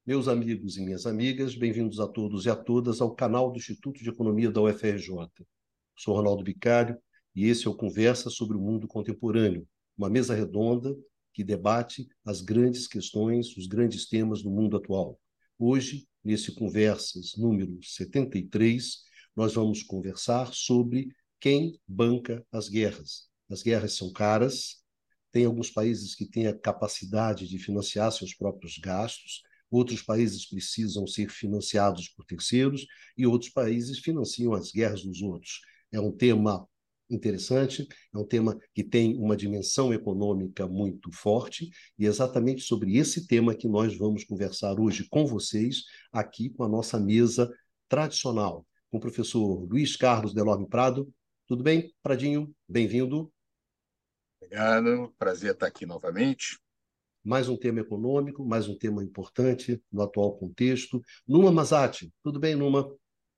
Meus amigos e minhas amigas, bem-vindos a todos e a todas ao canal do Instituto de Economia da UFRJ. Sou Ronaldo Bicário e esse é o Conversa sobre o Mundo Contemporâneo, uma mesa redonda que debate as grandes questões, os grandes temas do mundo atual. Hoje, nesse Conversas número 73, nós vamos conversar sobre quem banca as guerras. As guerras são caras, tem alguns países que têm a capacidade de financiar seus próprios gastos, outros países precisam ser financiados por terceiros e outros países financiam as guerras dos outros. É um tema interessante, é um tema que tem uma dimensão econômica muito forte e é exatamente sobre esse tema que nós vamos conversar hoje com vocês, aqui com a nossa mesa tradicional, com o professor Luiz Carlos Delorme Prado. Tudo bem, Pradinho? Bem-vindo. Obrigado, prazer estar aqui novamente. Mais um tema econômico, mais um tema importante no atual contexto. Numa Mazati, tudo bem, Numa?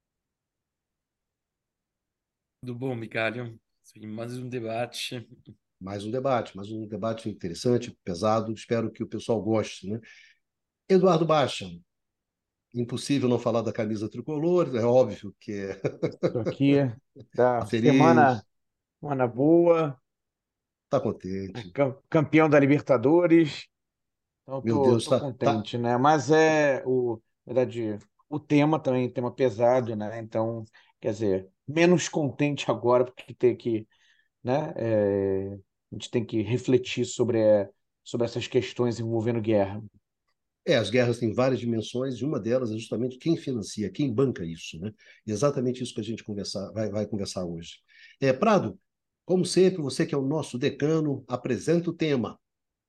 Tudo bom, Micalho? Sim, mais um debate. Mais um debate interessante, pesado. Espero que o pessoal goste, né? Eduardo Baixa, impossível não falar da camisa tricolor, é óbvio que é Tô aqui da feliz, semana boa, está né, contente. campeão da Libertadores, então Meu tô, Deus, tô tá. contente, né? Mas na verdade, o tema também, tema pesado, né? Então, quer dizer, menos contente agora porque tem que, né? A gente tem que refletir sobre essas questões envolvendo guerra. As guerras têm várias dimensões e uma delas é justamente quem financia, quem banca isso, né? E exatamente isso que a gente vai conversar hoje. Prado, como sempre, você que é o nosso decano, apresenta o tema.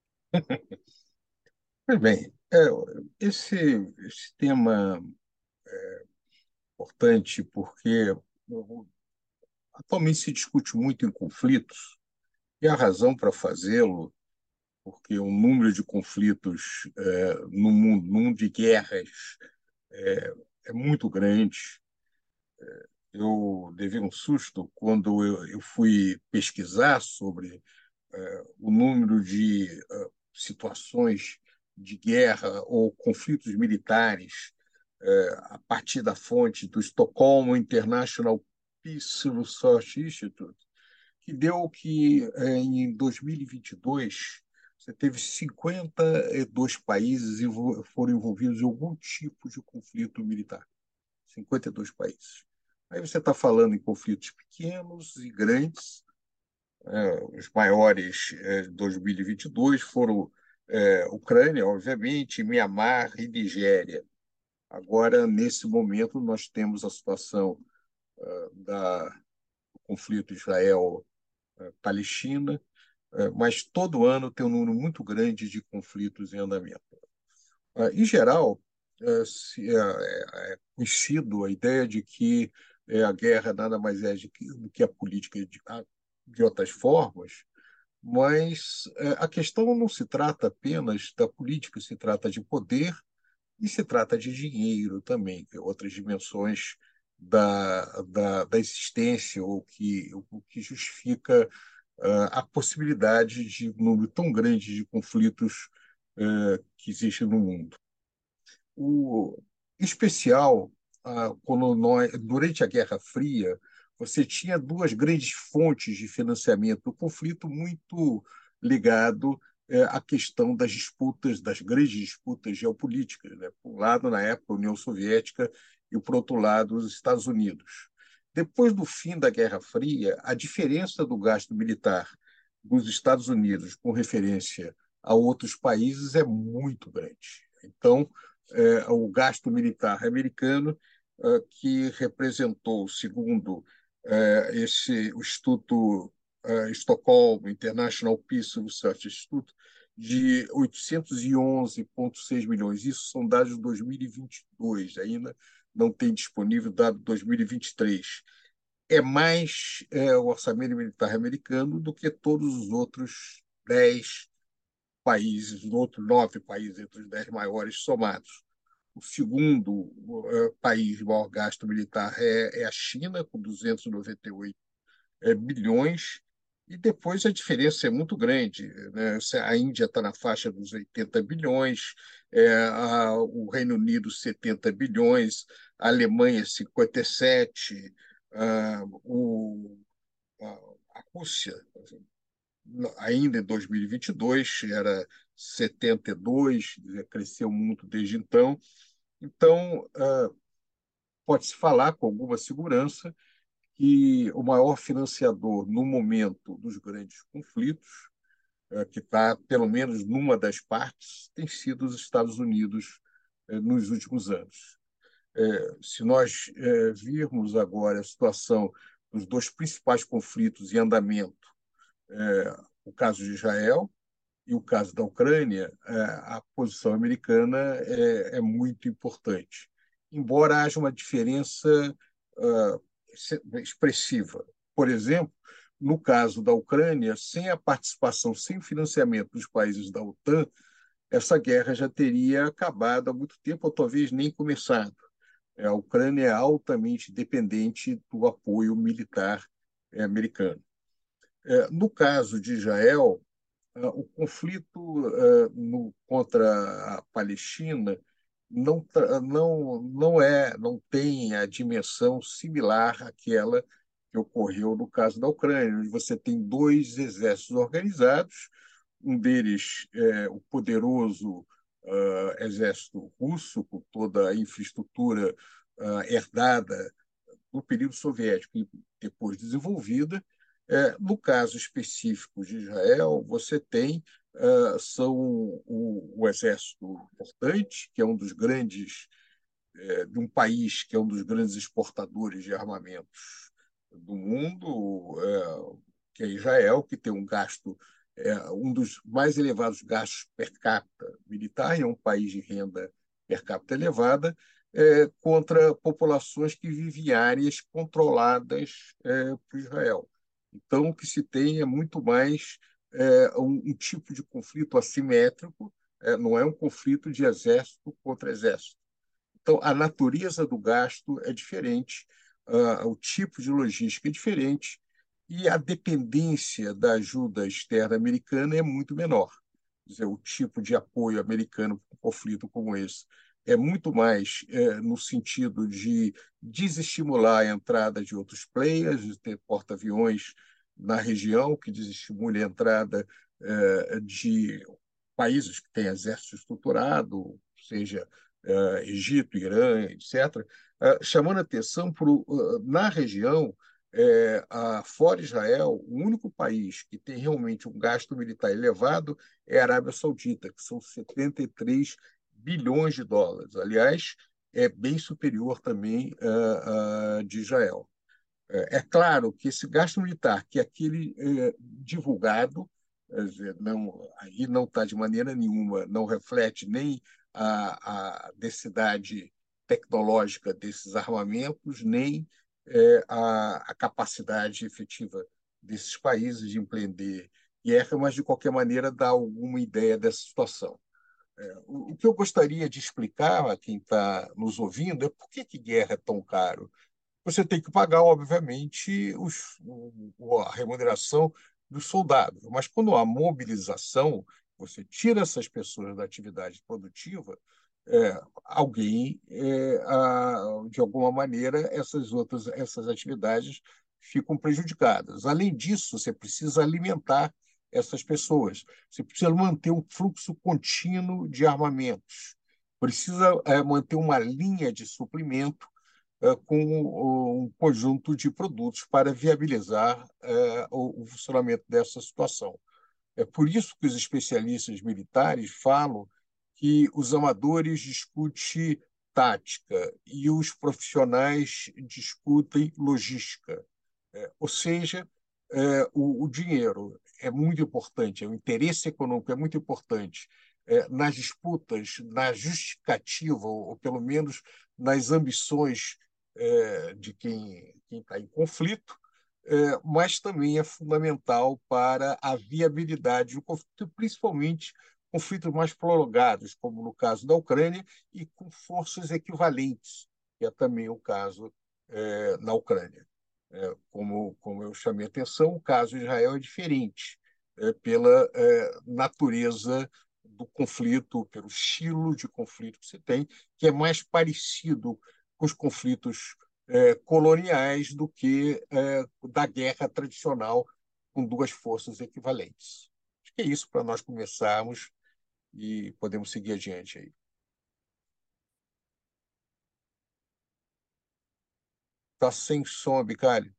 Pois bem, esse tema é importante porque atualmente se discute muito em conflitos, e a razão para fazê-lo, porque o número de conflitos no mundo de guerras, é, é muito grande. Eu levei um susto quando eu fui pesquisar sobre o número de situações de guerra ou conflitos militares a partir da fonte do Stockholm International Peace Research Institute, que deu que em 2022 você teve 52 países foram envolvidos em algum tipo de conflito militar. 52 países. Aí você está falando em conflitos pequenos e grandes. Os maiores de 2022 foram Ucrânia, obviamente, Mianmar e Nigéria. Agora, nesse momento, nós temos a situação do conflito Israel-Palestina, mas todo ano tem um número muito grande de conflitos em andamento. Em geral, é conhecido a ideia de que a guerra nada mais é do que a política de outras formas, mas a questão não se trata apenas da política, se trata de poder e se trata de dinheiro também, que é outras dimensões da existência, o que justifica a possibilidade de um número tão grande de conflitos que existem no mundo. O em especial, durante a Guerra Fria, você tinha duas grandes fontes de financiamento do conflito muito ligado à questão das disputas, das grandes disputas geopolíticas, né? Por um lado, na época, a União Soviética e, por outro lado, os Estados Unidos. Depois do fim da Guerra Fria, a diferença do gasto militar dos Estados Unidos com referência a outros países é muito grande. Então, o gasto militar americano, que representou, segundo o Instituto Stockholm International Peace Research Institute, de 811,6 milhões. Isso são dados de 2022, ainda não tem disponível dado de 2023. É mais o orçamento militar americano do que todos os outros 10 países, os outros 9 países entre os 10 maiores somados. O segundo país de maior gasto militar é a China, com 298 bilhões, E depois a diferença é muito grande, né? A Índia está na faixa dos 80 bilhões, o Reino Unido 70 bilhões, a Alemanha 57, ah, o, a, a Rússia, ainda em 2022, era 72, cresceu muito desde então. Então, pode-se falar com alguma segurança que o maior financiador no momento dos grandes conflitos, que está pelo menos numa das partes, tem sido os Estados Unidos nos últimos anos. Se nós virmos agora a situação dos dois principais conflitos em andamento, o caso de Israel e o caso da Ucrânia, a posição americana é muito importante, embora haja uma diferença expressiva. Por exemplo, no caso da Ucrânia, sem a participação, sem o financiamento dos países da OTAN, essa guerra já teria acabado há muito tempo, ou talvez nem começado. A Ucrânia é altamente dependente do apoio militar americano. No caso de Israel, o conflito contra a Palestina não tem a dimensão similar àquela que ocorreu no caso da Ucrânia, onde você tem dois exércitos organizados, um deles o poderoso exército russo, com toda a infraestrutura herdada no período soviético e depois desenvolvida. No caso específico de Israel, você tem são o exército importante, que é um dos grandes de um país que é um dos grandes exportadores de armamentos do mundo, que é Israel, que tem um gasto um dos mais elevados gastos per capita militar, é um país de renda per capita elevada, contra populações que vivem em áreas controladas por Israel. Então, o que se tem é muito mais um tipo de conflito assimétrico, não é um conflito de exército contra exército. Então, a natureza do gasto é diferente, o tipo de logística é diferente e a dependência da ajuda externa americana é muito menor. Quer dizer, o tipo de apoio americano para um conflito como esse é muito mais no sentido de desestimular a entrada de outros players, de ter porta-aviões na região, que desestimule a entrada de países que têm exército estruturado, seja Egito, Irã, etc., chamando atenção na região, fora Israel, o único país que tem realmente um gasto militar elevado é a Arábia Saudita, que são 73 bilhões de dólares. Aliás, é bem superior também de Israel. É claro que esse gasto militar, que é aquele divulgado, quer dizer, aí não está de maneira nenhuma, não reflete nem a densidade tecnológica desses armamentos, nem a capacidade efetiva desses países de empreender guerra, mas, de qualquer maneira, dá alguma ideia dessa situação. O que eu gostaria de explicar a quem está nos ouvindo é por que guerra é tão caro. Você tem que pagar, obviamente, a remuneração dos soldados. Mas quando há mobilização, você tira essas pessoas da atividade produtiva, alguém, de alguma maneira, essas atividades ficam prejudicadas. Além disso, você precisa alimentar essas pessoas. Você precisa manter um fluxo contínuo de armamentos. Precisa manter uma linha de suprimento com um conjunto de produtos para viabilizar o funcionamento dessa situação. É por isso que os especialistas militares falam que os amadores discutem tática e os profissionais discutem logística. Ou seja, o dinheiro é muito importante, o interesse econômico é muito importante nas disputas, na justificativa, ou pelo menos nas ambições de quem está em conflito, mas também é fundamental para a viabilidade do conflito, principalmente conflitos mais prolongados, como no caso da Ucrânia, e com forças equivalentes, que é também o caso na Ucrânia. como eu chamei a atenção, o caso de Israel é diferente, pela natureza do conflito, pelo estilo de conflito que se tem, que é mais parecido com os conflitos coloniais do que da guerra tradicional com duas forças equivalentes. Acho que é isso para nós começarmos e podemos seguir adiante aí. Está sem som, Bicalho.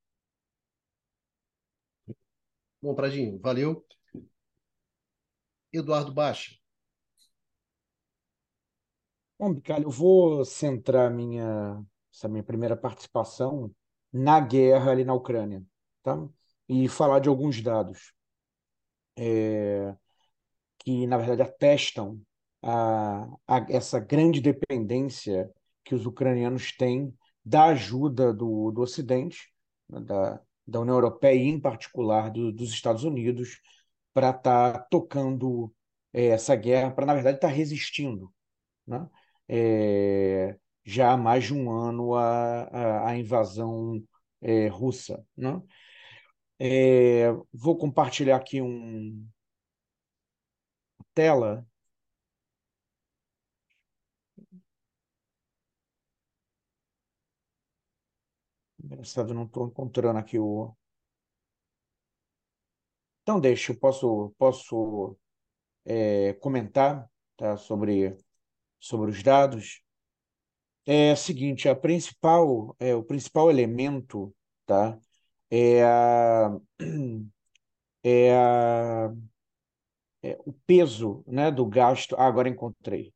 Bom, Pradinho, valeu. Eduardo Baixa. Bom, Bicalho, eu vou centrar essa minha primeira participação na guerra ali na Ucrânia, tá? E falar de alguns dados que, na verdade, atestam essa grande dependência que os ucranianos têm da ajuda do Ocidente, né, da União Europeia e, em particular, dos Estados Unidos, para estar tocando essa guerra, para, na verdade, estar resistindo, né? Já há mais de um ano à invasão russa, né? Vou compartilhar aqui uma tela. Engraçado, eu não estou encontrando aqui o. Então, deixa, eu posso comentar, tá, sobre os dados. É o seguinte, o principal elemento, tá, é, a, é, a, é o peso, né, do gasto. Ah, agora encontrei.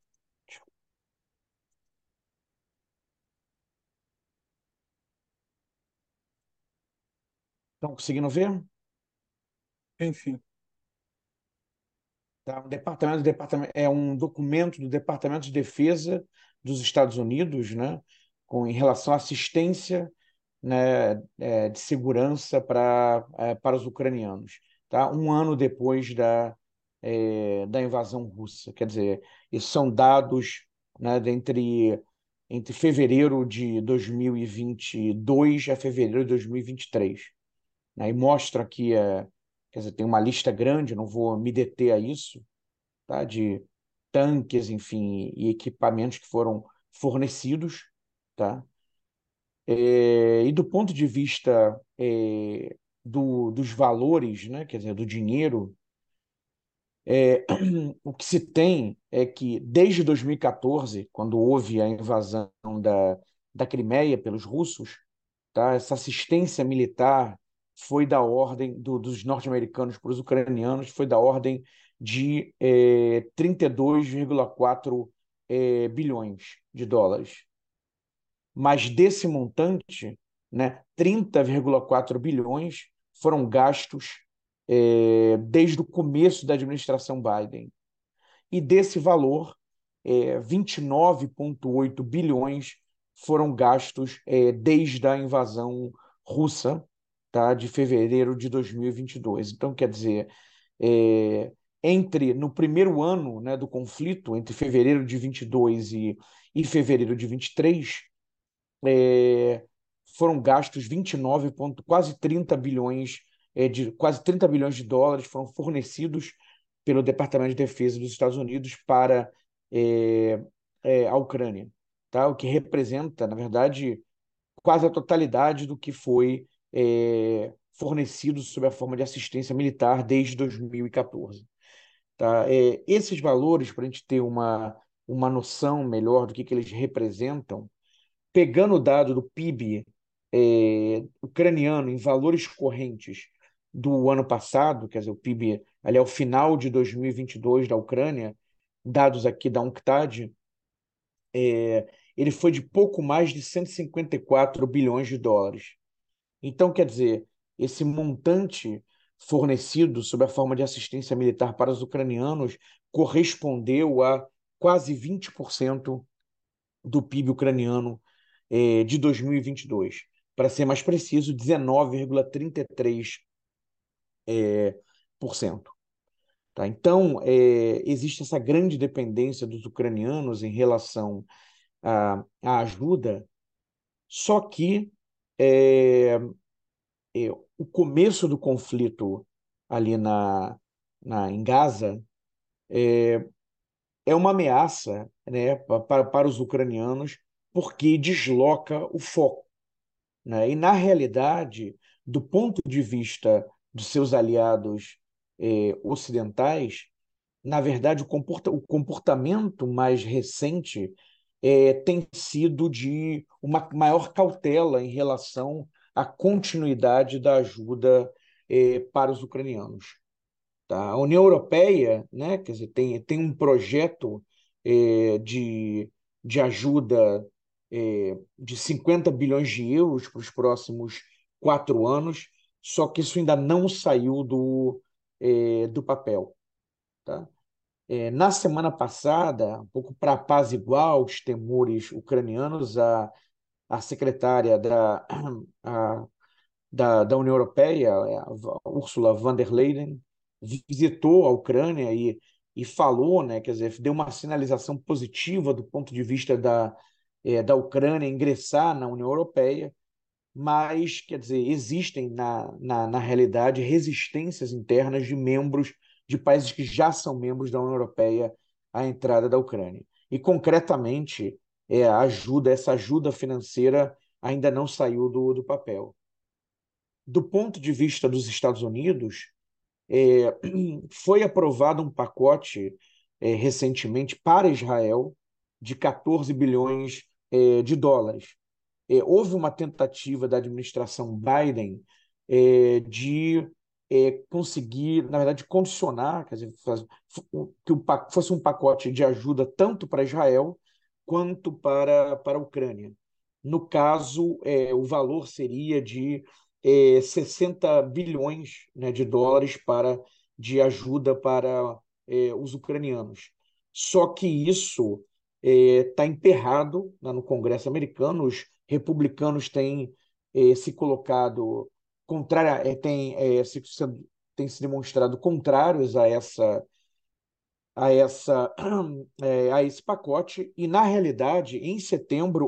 Estão conseguindo ver? Enfim, Tá? É um documento do Departamento de Defesa dos Estados Unidos, né, em relação à assistência, né, de segurança para os ucranianos, tá? Um ano depois da invasão russa. Quer dizer, isso são dados, né, entre fevereiro de 2022 a fevereiro de 2023. Né, e mostra aqui, quer dizer, tem uma lista grande, não vou me deter a isso, tá? De tanques, enfim, e equipamentos que foram fornecidos, tá? E do ponto de vista dos valores, né? Quer dizer, do dinheiro, o que se tem é que desde 2014, quando houve a invasão da Crimeia pelos russos, tá? Essa assistência militar foi da ordem dos norte-americanos para os ucranianos, foi da ordem de 32,4 bilhões de dólares. Mas desse montante, né, 30,4 bilhões foram gastos desde o começo da administração Biden. E desse valor, 29,8 bilhões foram gastos desde a invasão russa, tá, de fevereiro de 2022. Então, quer dizer, é, no primeiro ano, né, do conflito, entre fevereiro de 22 e fevereiro de 23, é, foram gastos 29 ponto, quase 30 bilhões de dólares foram fornecidos pelo Departamento de Defesa dos Estados Unidos para é, a Ucrânia, tá? O que representa, na verdade, quase a totalidade do que foi fornecido sob a forma de assistência militar desde 2014. Tá? Esses valores, para a gente ter uma noção melhor do que eles representam, pegando o dado do PIB ucraniano em valores correntes do ano passado, quer dizer, o PIB ali ao final de 2022 da Ucrânia, dados aqui da UNCTAD, ele foi de pouco mais de 154 bilhões de dólares. Então, quer dizer, esse montante fornecido sob a forma de assistência militar para os ucranianos correspondeu a quase 20% do PIB ucraniano de 2022. Para ser mais preciso, 19,33%. Tá? Então, existe essa grande dependência dos ucranianos em relação à ajuda, só que o começo do conflito ali em Gaza é uma ameaça, né, para os ucranianos, porque desloca o foco, né? E, na realidade, do ponto de vista dos seus aliados ocidentais, na verdade, o comportamento mais recente tem sido de uma maior cautela em relação à continuidade da ajuda para os ucranianos. Tá? A União Europeia, né, quer dizer, tem um projeto de ajuda de 50 bilhões de euros para os próximos 4 anos, só que isso ainda não saiu do papel. Tá? Na semana passada, um pouco para apaziguar os temores ucranianos, a secretária a da União Europeia, a Ursula von der Leyen, visitou a Ucrânia e falou, né, quer dizer, deu uma sinalização positiva do ponto de vista da Ucrânia ingressar na União Europeia, mas, quer dizer, existem, na realidade, resistências internas de membros de países que já são membros da União Europeia à entrada da Ucrânia. E, concretamente, essa ajuda financeira ainda não saiu do papel. Do ponto de vista dos Estados Unidos, foi aprovado um pacote recentemente para Israel de 14 bilhões de dólares. Houve uma tentativa da administração Biden de conseguir, na verdade, condicionar, quer dizer, que fosse um pacote de ajuda tanto para Israel quanto para a Ucrânia. No caso, o valor seria de 60 bilhões, né, de dólares de ajuda para os ucranianos. Só que isso está emperrado, né, no Congresso americano. Os republicanos têm se colocado contrária, têm se demonstrado contrários a esse pacote, e, na realidade, em setembro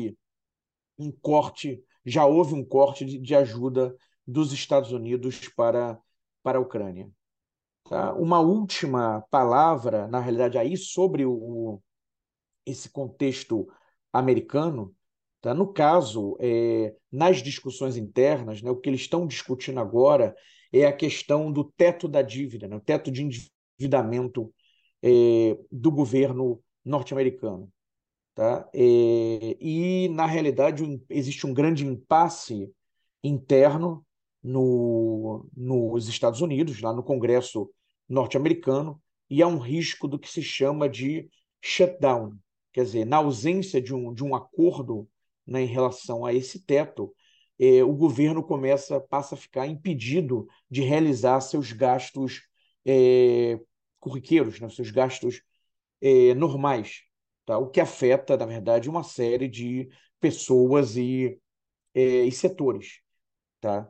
já houve um corte de ajuda dos Estados Unidos para a Ucrânia. Tá? Uma última palavra, na realidade, aí sobre esse contexto americano. Tá? No caso, nas discussões internas, né, o que eles estão discutindo agora é a questão do teto da dívida, né, o teto de endividamento do governo norte-americano. Tá? E, na realidade, existe um grande impasse interno nos Estados Unidos, lá no Congresso norte-americano, e há um risco do que se chama de shutdown. Quer dizer, na ausência de um acordo, né, em relação a esse teto, o governo passa a ficar impedido de realizar seus gastos corriqueiros, né, seus gastos normais, tá? O que afeta, na verdade, uma série de pessoas e setores. Tá?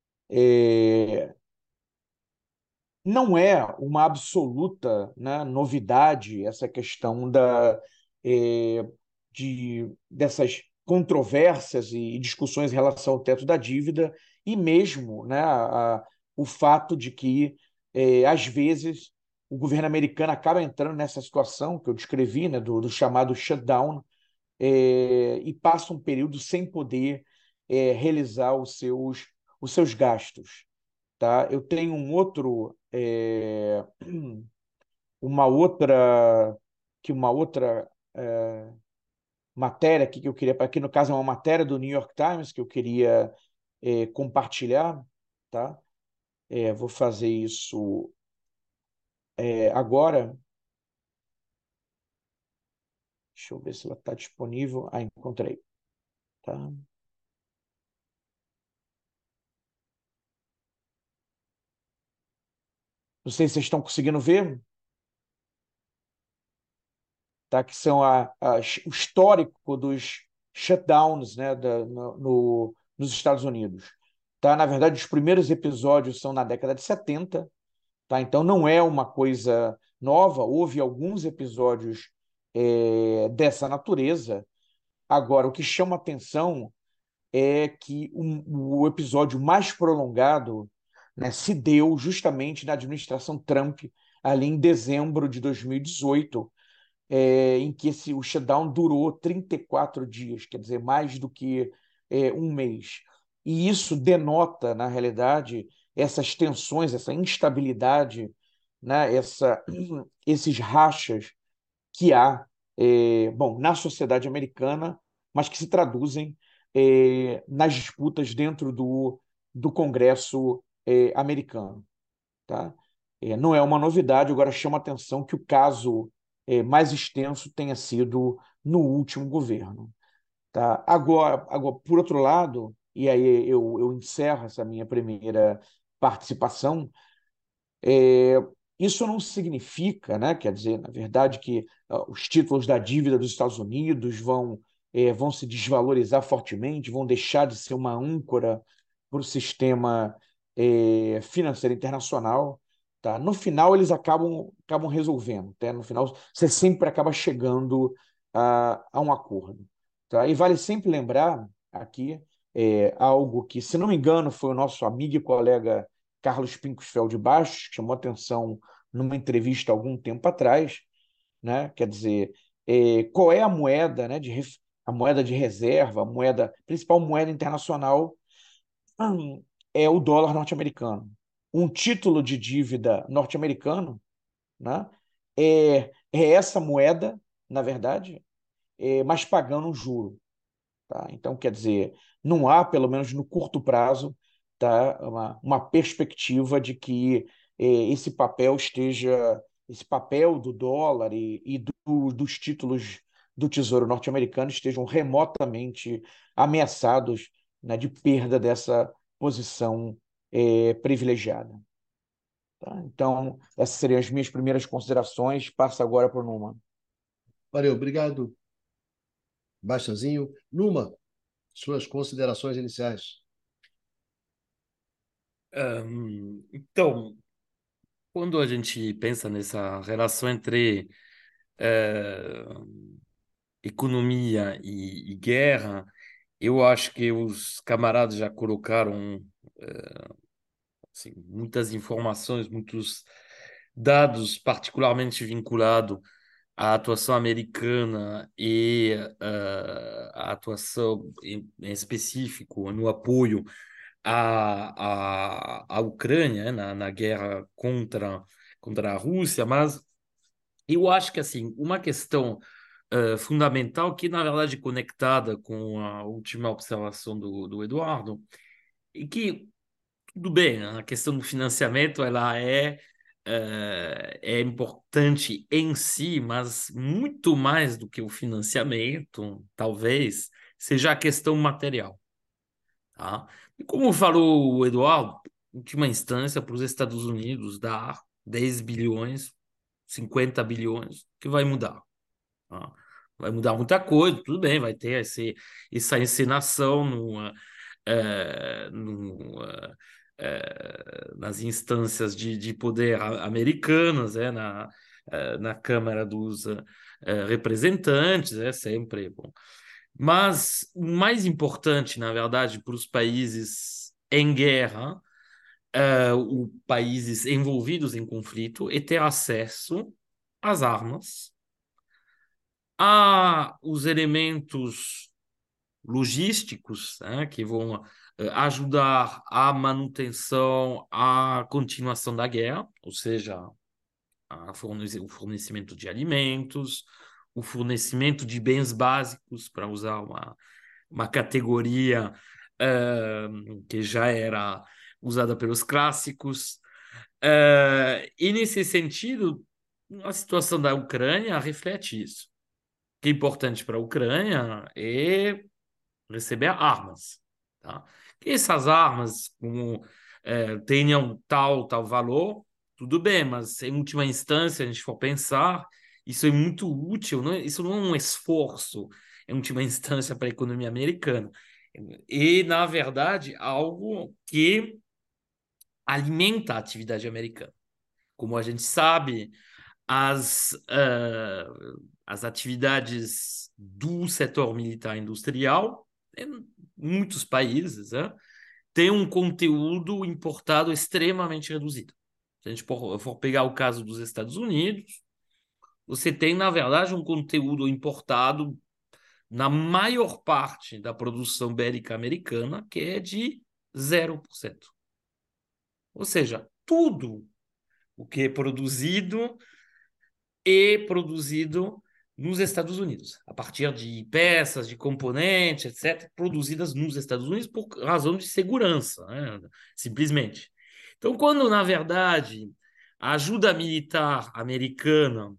Não é uma absoluta, né, novidade essa questão dessas controvérsias e discussões em relação ao teto da dívida, e mesmo, né, o fato de que, às vezes, o governo americano acaba entrando nessa situação que eu descrevi, né, do chamado shutdown, e passa um período sem poder realizar os seus gastos. Tá? Eu tenho uma outra matéria aqui que eu queria, aqui no caso é uma matéria do New York Times que eu queria compartilhar, tá? Vou fazer isso agora. Deixa eu ver se ela está disponível. Encontrei. Tá? Não sei se vocês estão conseguindo ver. Tá? Que são o histórico dos shutdowns, né, nos Estados Unidos. Tá? Na verdade, os primeiros episódios são na década de 70, tá? Então não é uma coisa nova, houve alguns episódios dessa natureza. Agora, o que chama atenção é que o episódio mais prolongado, né, se deu justamente na administração Trump, ali em dezembro de 2018, em que o shutdown durou 34 dias, quer dizer, mais do que um mês. E isso denota, na realidade, essas tensões, essa instabilidade, né, esses rachas que há, bom, na sociedade americana, mas que se traduzem nas disputas dentro do Congresso americano. Tá? Não é uma novidade, agora chama a atenção que o caso mais extenso tenha sido no último governo. Tá? Agora, por outro lado, e aí eu encerro essa minha primeira participação, é, isso não significa, né, quer dizer, na verdade, que os títulos da dívida dos Estados Unidos vão se desvalorizar fortemente, vão deixar de ser uma âncora para o sistema financeiro internacional. Tá? No final, eles acabam resolvendo. Tá? No final, você sempre acaba chegando a um acordo. Tá? E vale sempre lembrar aqui algo que, se não me engano, foi o nosso amigo e colega Carlos Pinkusfeld Bastos, que chamou atenção numa entrevista há algum tempo atrás, né? Quer dizer, qual é a moeda, né, a moeda de reserva, principal moeda internacional, é o dólar norte-americano. Um título de dívida norte-americano, né, é essa moeda, na verdade, mas pagando um juro. Tá? Então, quer dizer, não há, pelo menos no curto prazo, tá, uma perspectiva de que esse papel do dólar e dos títulos do Tesouro norte-americano estejam remotamente ameaçados, né, de perda dessa posição privilegiada. Tá? Então, essas seriam as minhas primeiras considerações. Passa agora para o Numa. Valeu, obrigado, Bastanzinho. Numa, suas considerações iniciais. Então, quando a gente pensa nessa relação entre eh, economia e guerra, eu acho que os camaradas já colocaram assim, muitas informações, muitos dados particularmente vinculados à atuação americana e à atuação em específico no apoio à Ucrânia, né, na guerra contra a Rússia, mas eu acho que assim, uma questão fundamental que, na verdade, é conectada com a última observação do Eduardo, e que, tudo bem, a questão do financiamento ela é importante em si, mas muito mais do que o financiamento, talvez, seja a questão material. Tá? E como falou o Eduardo, em última instância, para os Estados Unidos dar 10 bilhões, 50 bilhões, que vai mudar? Tá? Vai mudar muita coisa, tudo bem, vai ter essa encenação nas instâncias de poder americanas, na Câmara dos Representantes, é sempre bom. Mas o mais importante, na verdade, para os países em guerra, os países envolvidos em conflito, é ter acesso às armas, a os elementos logísticos, né, que vão ajudar à manutenção, à continuação da guerra, ou seja, o fornecimento de alimentos, o fornecimento de bens básicos, para usar uma categoria que já era usada pelos clássicos. E, nesse sentido, a situação da Ucrânia reflete isso. O que é importante para a Ucrânia é receber armas, tá? Que essas armas tenham tal valor, tudo bem, mas em última instância, a gente for pensar, isso é muito útil, isso não é um esforço, em última instância, para a economia americana. E, na verdade, algo que alimenta a atividade americana. Como a gente sabe, as atividades do setor militar industrial muitos países, têm um conteúdo importado extremamente reduzido. Se a gente for pegar o caso dos Estados Unidos, você tem, na verdade, um conteúdo importado na maior parte da produção bélica americana, que é de 0%. Ou seja, tudo o que é produzido nos Estados Unidos, a partir de peças, de componentes, etc., produzidas nos Estados Unidos por razão de segurança, né? Simplesmente. Então, quando, na verdade, a ajuda militar americana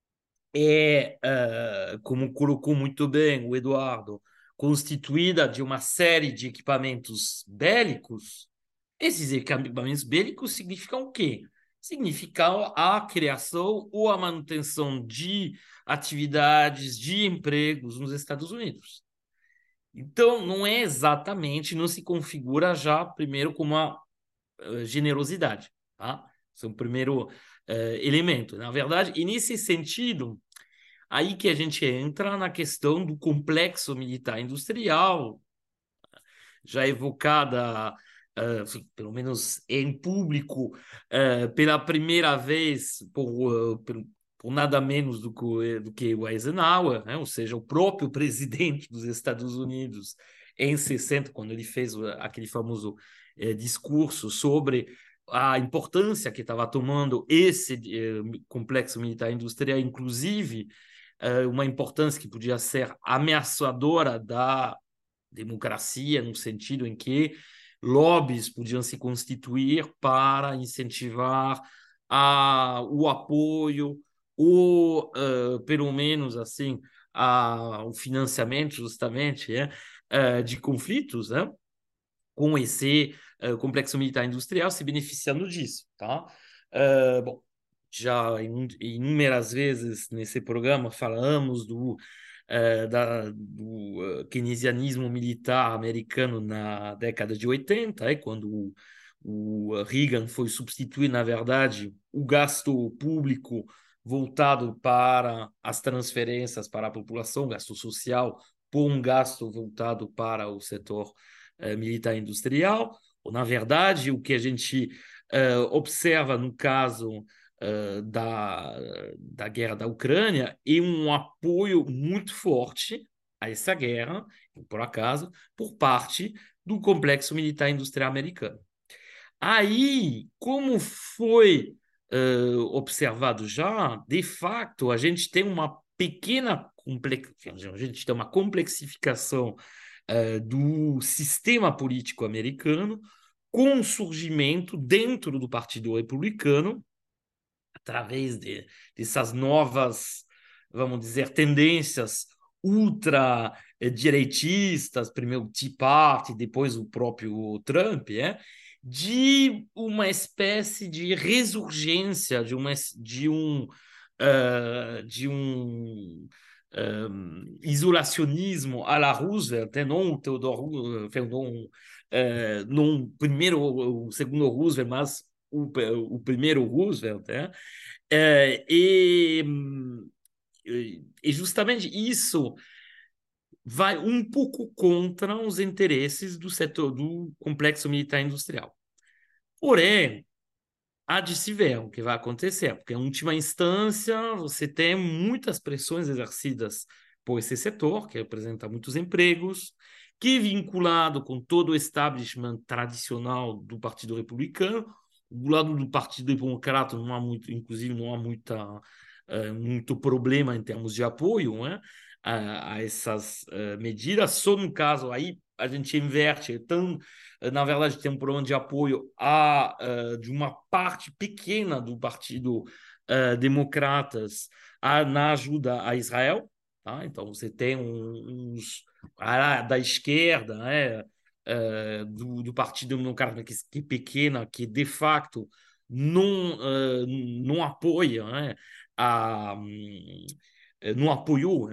como colocou muito bem o Eduardo, constituída de uma série de equipamentos bélicos, esses equipamentos bélicos significam o quê? Significam a criação ou a manutenção de atividades, de empregos nos Estados Unidos. Então, não é exatamente, não se configura já primeiro como uma generosidade, tá? Esse é o primeiro elemento. Na verdade, e nesse sentido, aí que a gente entra na questão do complexo militar industrial, já evocada, enfim, pelo menos em público, pela primeira vez por nada menos do que o Eisenhower, né? Ou seja, o próprio presidente dos Estados Unidos, em 60, quando ele fez aquele famoso discurso sobre a importância que estava tomando esse complexo militar industrial, inclusive uma importância que podia ser ameaçadora da democracia, no sentido em que lobbies podiam se constituir para incentivar o apoio ou, pelo menos assim, o financiamento justamente de conflitos, né? Com esse complexo militar industrial se beneficiando disso, tá? Bom, já inúmeras vezes nesse programa falamos do keynesianismo militar americano na década de 80, quando o Reagan foi substituir, na verdade, o gasto público voltado para as transferências para a população, gasto social, por um gasto voltado para o setor militar industrial. Ou, na verdade, o que a gente observa no caso da guerra da Ucrânia e um apoio muito forte a essa guerra, por acaso, por parte do complexo militar industrial americano. Aí, como foi observado já, de fato, a gente tem uma a gente tem uma complexificação do sistema político americano com o surgimento dentro do Partido Republicano através dessas novas, vamos dizer, tendências ultra-direitistas, primeiro o Tea Party, depois o próprio Trump, de uma espécie de ressurgência, isolacionismo à la Roosevelt, não o Theodore, não o segundo Roosevelt, mas o primeiro Roosevelt, e justamente isso vai um pouco contra os interesses do setor do complexo militar industrial. Porém, há de se ver o que vai acontecer, porque em última instância você tem muitas pressões exercidas por esse setor, que representa muitos empregos, que vinculado com todo o establishment tradicional do Partido Republicano. Do lado do Partido Democrata não há muito, inclusive não há muito problema em termos de apoio, a essas medidas. Só no caso aí a gente inverte, então, na verdade tem um problema de apoio de uma parte pequena do Partido Democratas na ajuda a Israel. Tá? Então você tem uns da esquerda, do Partido Democrata, que é pequena, que de facto não apoia, não apoiou,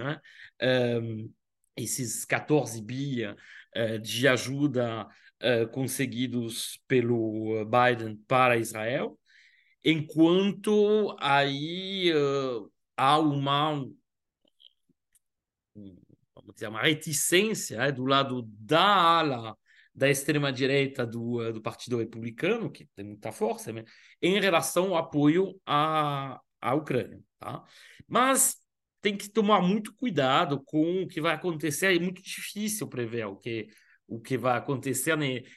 esses 14 bi de ajuda conseguidos pelo Biden para Israel, enquanto aí há vamos dizer, uma reticência do lado da ala da extrema-direita do Partido Republicano, que tem muita força, né, em relação ao apoio à Ucrânia. Tá? Mas tem que tomar muito cuidado com o que vai acontecer, é muito difícil prever o que vai acontecer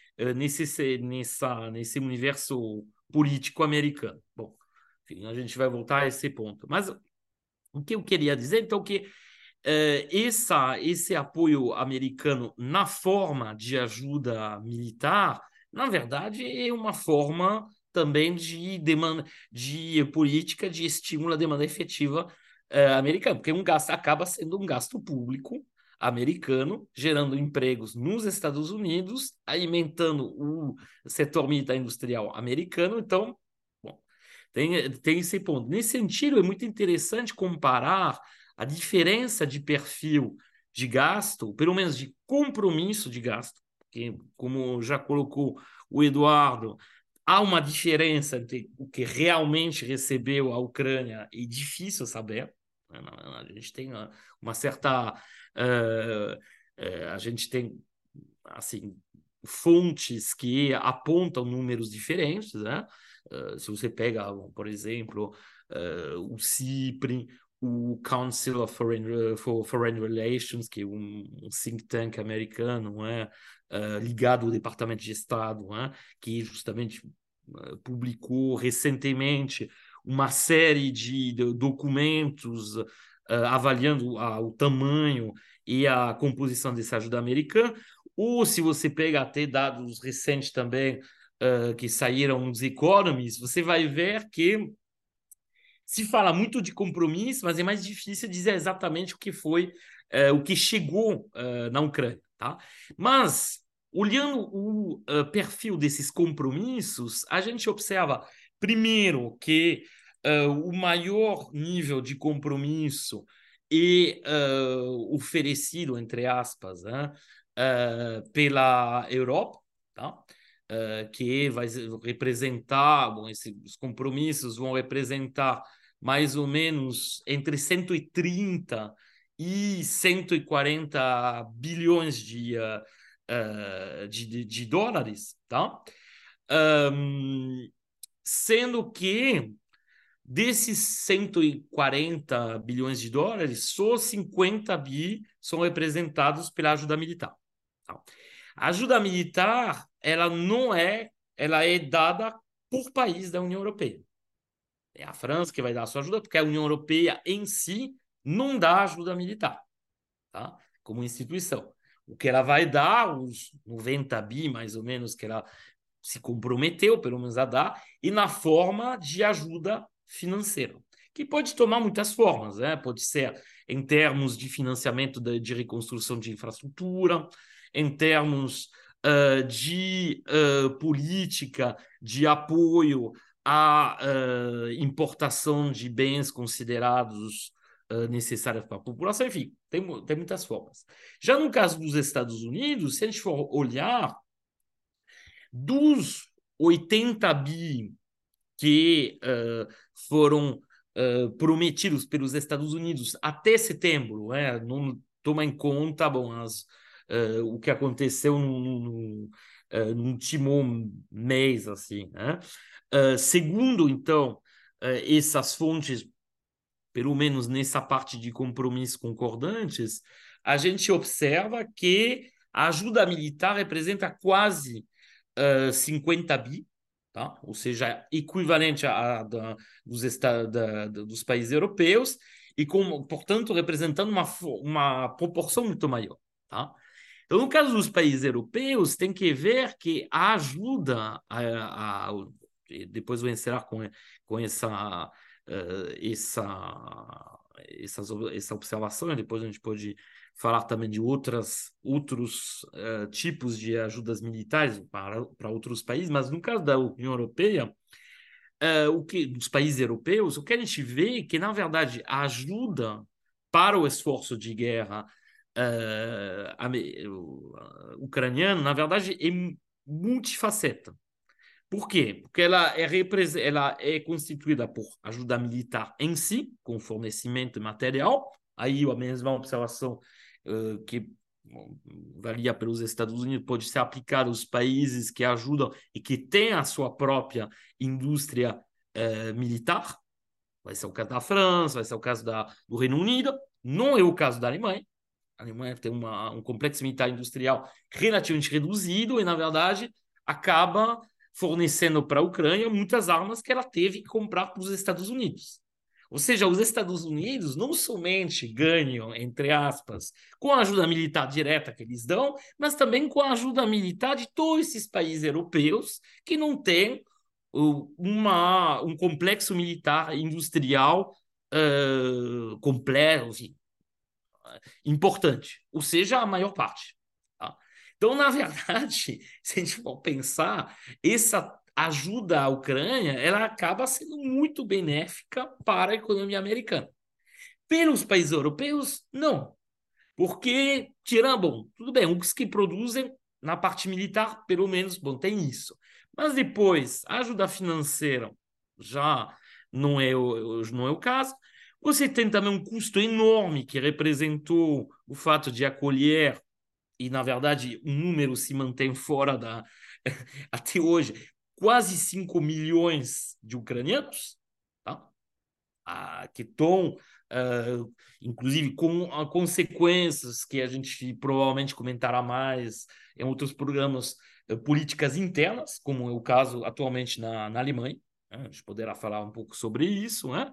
nesse universo político americano. Bom, enfim, a gente vai voltar a esse ponto. Mas o que eu queria dizer, então, que esse apoio americano na forma de ajuda militar, na verdade, é uma forma também de demanda, de política de estímulo à demanda efetiva americana, porque acaba sendo um gasto público americano, gerando empregos nos Estados Unidos, alimentando o setor militar industrial americano. Então, bom, tem esse ponto. Nesse sentido, é muito interessante comparar a diferença de perfil de gasto, pelo menos de compromisso de gasto, que, como já colocou o Eduardo, há uma diferença entre o que realmente recebeu a Ucrânia, e difícil saber. A gente tem uma certa... a gente tem, assim, fontes que apontam números diferentes, né? Se você pega, por exemplo, o CIPRI, o Council of Foreign Relations, que é um think tank americano, não é? Ligado ao Departamento de Estado, não é? Que justamente publicou recentemente uma série de documentos avaliando o tamanho e a composição dessa ajuda americana. Ou se você pega até dados recentes também que saíram nos Economists, você vai ver que se fala muito de compromisso, mas é mais difícil dizer exatamente o que foi, o que chegou na Ucrânia. Tá? Mas, olhando o perfil desses compromissos, a gente observa, primeiro, que o maior nível de compromisso é oferecido, entre aspas, pela Europa, tá? Que vai representar, bom, esses compromissos vão representar mais ou menos entre 130 e 140 bilhões de dólares, tá? Sendo que desses 140 bilhões de dólares, só 50 bi são representados pela ajuda militar. Tá? A ajuda militar, ela é dada por país da União Europeia. É a França que vai dar a sua ajuda, porque a União Europeia em si não dá ajuda militar, tá? Como instituição. O que ela vai dar, os 90 bi mais ou menos que ela se comprometeu, pelo menos a dar, e na forma de ajuda financeira, que pode tomar muitas formas, né? Pode ser em termos de financiamento de reconstrução de infraestrutura, em termos de política de apoio à importação de bens considerados necessários para a população, enfim, tem muitas formas. Já no caso dos Estados Unidos, se a gente for olhar, dos 80 bi que foram prometidos pelos Estados Unidos até setembro, não toma em conta o que aconteceu no último mês, assim, né? Segundo, então, essas fontes, pelo menos nessa parte de compromissos concordantes, a gente observa que a ajuda militar representa quase 50 bi, tá? Ou seja, equivalente dos países europeus, e, portanto, representando uma proporção muito maior. Tá? Então, no caso dos países europeus, tem que ver que a ajuda, depois vou encerrar com essa observação, e depois a gente pode falar também de outros tipos de ajudas militares para outros países, mas no caso da União Europeia, dos países europeus, o que a gente vê é que, na verdade, a ajuda para o esforço de guerra ucraniano, na verdade, é multifaceta. Por quê? Porque ela é constituída por ajuda militar em si, com fornecimento material, aí a mesma observação que valia pelos Estados Unidos, pode ser aplicado aos países que ajudam e que têm a sua própria indústria militar. Vai ser o caso da França, vai ser o caso do Reino Unido, não é o caso da Alemanha. A Alemanha tem um complexo militar industrial relativamente reduzido e, na verdade, acaba fornecendo para a Ucrânia muitas armas que ela teve que comprar para os Estados Unidos. Ou seja, os Estados Unidos não somente ganham, entre aspas, com a ajuda militar direta que eles dão, mas também com a ajuda militar de todos esses países europeus que não têm um complexo militar industrial completo, enfim, importante, ou seja, a maior parte. Tá? Então, na verdade, se a gente for pensar, essa ajuda à Ucrânia, ela acaba sendo muito benéfica para a economia americana. Pelos países europeus, não. Porque, tirando, bom, tudo bem, os que produzem na parte militar, pelo menos, bom, tem isso. Mas depois, a ajuda financeira já não é o caso. Você tem também um custo enorme que representou o fato de acolher, e na verdade o número se mantém fora até hoje, quase 5 milhões de ucranianos, tá? Que estão, inclusive, com consequências que a gente provavelmente comentará mais em outros programas, políticas internas, como é o caso atualmente na Alemanha. Né? A gente poderá falar um pouco sobre isso, né?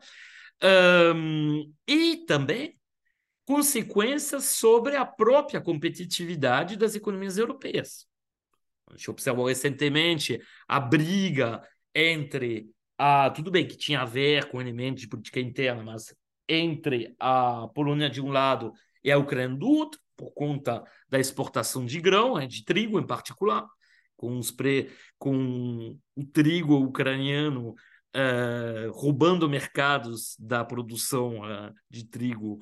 E também consequências sobre a própria competitividade das economias europeias. A gente observou recentemente a briga entre tudo bem que tinha a ver com elementos de política interna, mas entre a Polônia de um lado e a Ucrânia do outro, por conta da exportação de grão, de trigo em particular, com o trigo ucraniano roubando mercados da produção de trigo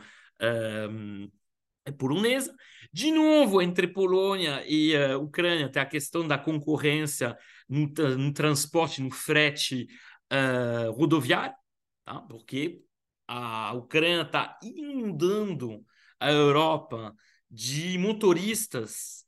polonesa. De novo, entre Polônia e Ucrânia, tem a questão da concorrência no transporte, no frete rodoviário, tá? Porque a Ucrânia está inundando a Europa de motoristas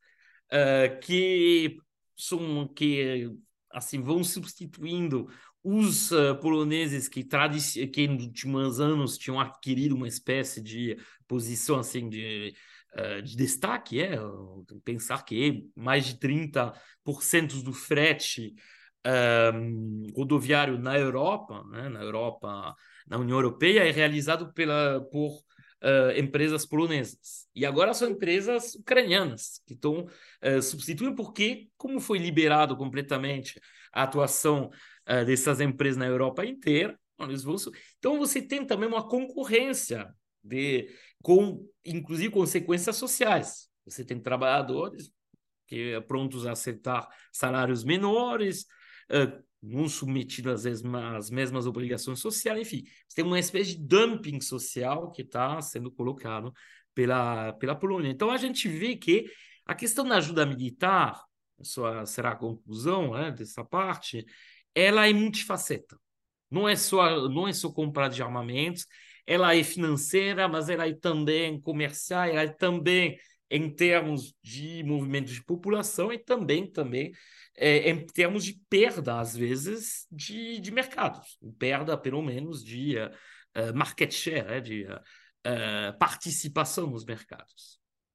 que assim vão substituindo os poloneses que nos últimos anos tinham adquirido uma espécie de posição assim de destaque, pensar que mais de 30% do frete rodoviário na Europa, né, na União Europeia, é realizado por empresas polonesas. E agora são empresas ucranianas que estão substituindo, porque, como foi liberado completamente a atuação dessas empresas na Europa inteira, então você tem também uma concorrência com, inclusive, consequências sociais. Você tem trabalhadores que prontos a aceitar salários menores, não submetidos às mesmas obrigações sociais, enfim, você tem uma espécie de dumping social que está sendo colocado pela Polônia. Então, a gente vê que a questão da ajuda militar, será a conclusão, né, dessa parte, ela é multifaceta. Não é só compra de armamentos, ela é financeira, mas ela é também comercial, ela é também em termos de movimento de população e também em termos de perda, às vezes, de mercados. Perda, pelo menos, de market share, de participação nos mercados.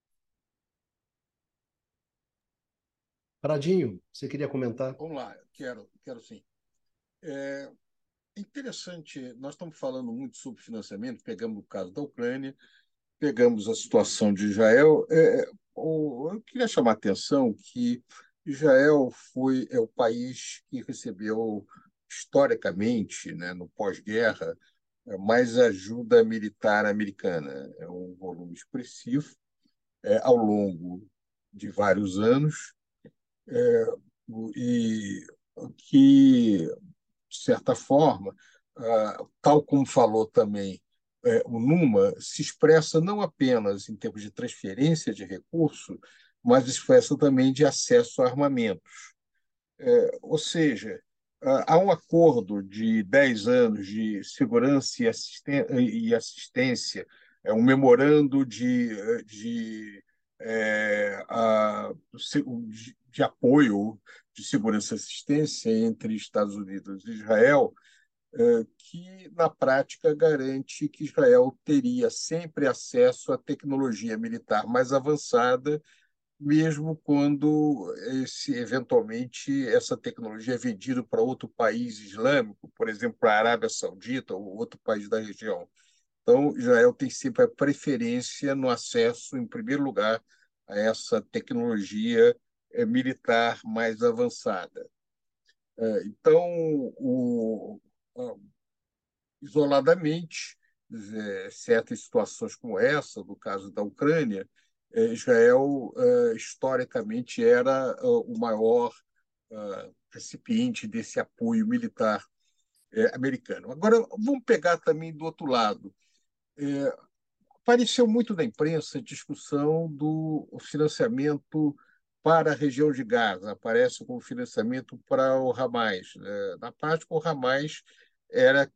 Pradinho, você queria comentar? Vamos lá, quero sim. É interessante, nós estamos falando muito sobre financiamento, pegamos o caso da Ucrânia, pegamos a situação de Israel. Eu queria chamar a atenção que Israel é o país que recebeu, historicamente, né, no pós-guerra, mais ajuda militar americana. É um volume expressivo, ao longo de vários anos, e que, de certa forma, tal como falou também o Numa, se expressa não apenas em termos de transferência de recurso, mas expressa também de acesso a armamentos. Ou seja, há um acordo de 10 anos de segurança e assistência um memorando de apoio de segurança e assistência entre Estados Unidos e Israel, que, na prática, garante que Israel teria sempre acesso à tecnologia militar mais avançada, mesmo quando eventualmente essa tecnologia é vendida para outro país islâmico, por exemplo, para a Arábia Saudita ou outro país da região. Então, Israel tem sempre a preferência no acesso, em primeiro lugar, a essa tecnologia militar mais avançada. Então, isoladamente, certas situações como essa, no caso da Ucrânia, Israel historicamente era o maior recipiente desse apoio militar americano. Agora, vamos pegar também do outro lado. Apareceu muito na imprensa a discussão do financiamento para a região de Gaza, aparece como financiamento para o Hamas. Na prática, o Hamas era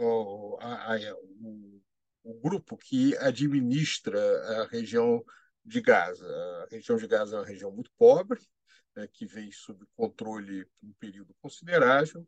o grupo que administra a região de Gaza. A região de Gaza é uma região muito pobre, né, que vem sob controle por um período considerável.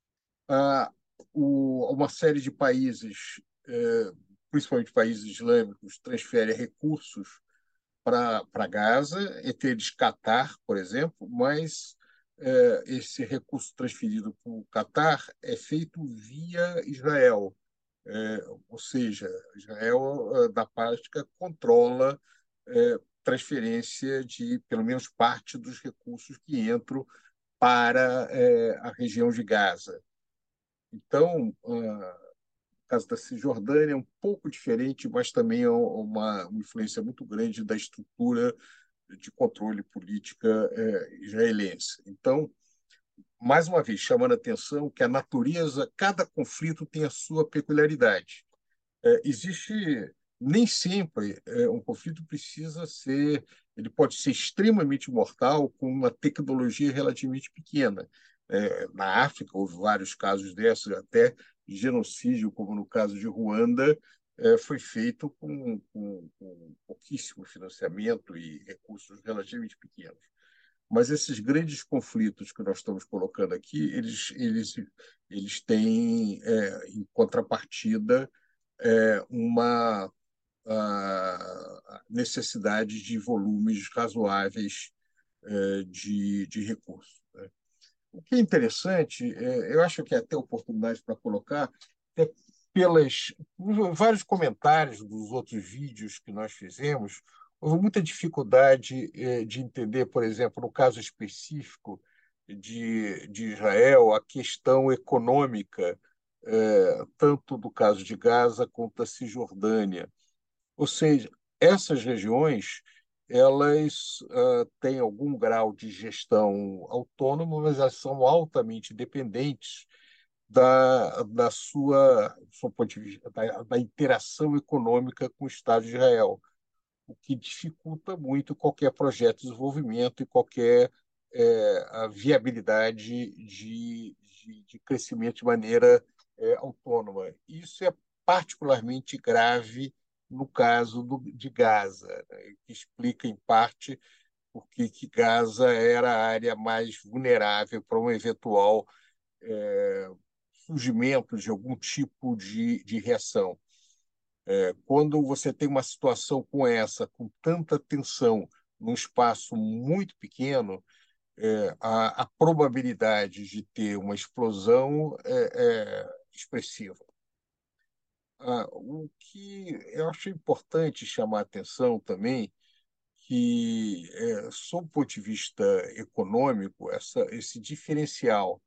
Uma série de países, principalmente países islâmicos, transfere recursos para Gaza, entre eles Catar, por exemplo, mas esse recurso transferido para o Catar é feito via Israel. Ou seja, Israel, na prática, controla transferência de, pelo menos, parte dos recursos que entram para a região de Gaza. Então, o caso da Cisjordânia é um pouco diferente, mas também é uma influência muito grande da estrutura de controle política israelense. Então, mais uma vez, chamando a atenção que a natureza, cada conflito tem a sua peculiaridade. Existe, nem sempre, um conflito precisa ser, ele pode ser extremamente mortal com uma tecnologia relativamente pequena. Na África, houve vários casos desses, até genocídio, como no caso de Ruanda, foi feito com pouquíssimo financiamento e recursos relativamente pequenos. Mas esses grandes conflitos que nós estamos colocando aqui, eles têm, em contrapartida, uma necessidade de volumes razoáveis de recursos, né? O que é interessante, eu acho que é até oportunidade para colocar, é pelas vários comentários dos outros vídeos que nós fizemos, houve muita dificuldade de entender, por exemplo, no caso específico de Israel, a questão econômica, tanto do caso de Gaza quanto da Cisjordânia. Ou seja, essas regiões elas têm algum grau de gestão autônoma, mas elas são altamente dependentes da do seu ponto de vista, da interação econômica com o Estado de Israel, o que dificulta muito qualquer projeto de desenvolvimento e qualquer a viabilidade de crescimento de maneira autônoma. Isso é particularmente grave no caso de Gaza, né, que explica, em parte, porque que Gaza era a área mais vulnerável para um eventual surgimento de algum tipo de reação. Quando você tem uma situação como essa, com tanta tensão num espaço muito pequeno, a probabilidade de ter uma explosão é expressiva. O que eu acho importante chamar a atenção também, que, sob o ponto de vista econômico, esse diferencial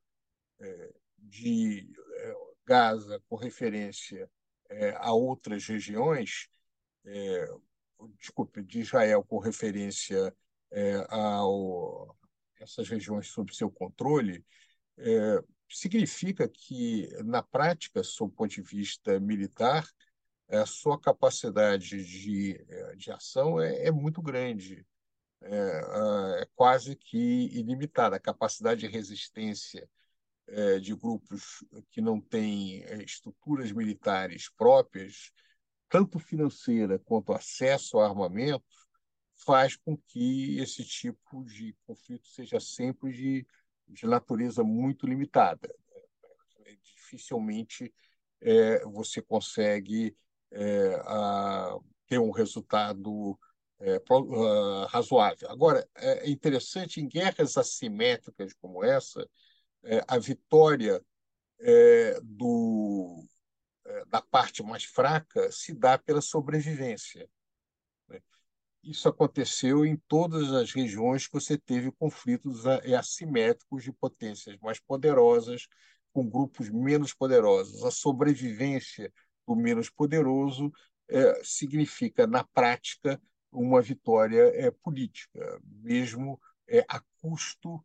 de Gaza com referência a outras regiões, desculpe, de Israel com referência a essas regiões sob seu controle, significa que, na prática, sob o ponto de vista militar, a sua capacidade de ação é muito grande, é quase que ilimitada. A capacidade de resistência de grupos que não têm estruturas militares próprias tanto financeira quanto acesso a armamentos, faz com que esse tipo de conflito seja sempre de natureza muito limitada. Dificilmente você consegue ter um resultado razoável. Agora, é interessante, em guerras assimétricas como essa, a vitória da parte mais fraca se dá pela sobrevivência. Isso aconteceu em todas as regiões que você teve conflitos assimétricos de potências mais poderosas com grupos menos poderosos. A sobrevivência do menos poderoso significa, na prática, uma vitória política, mesmo a custo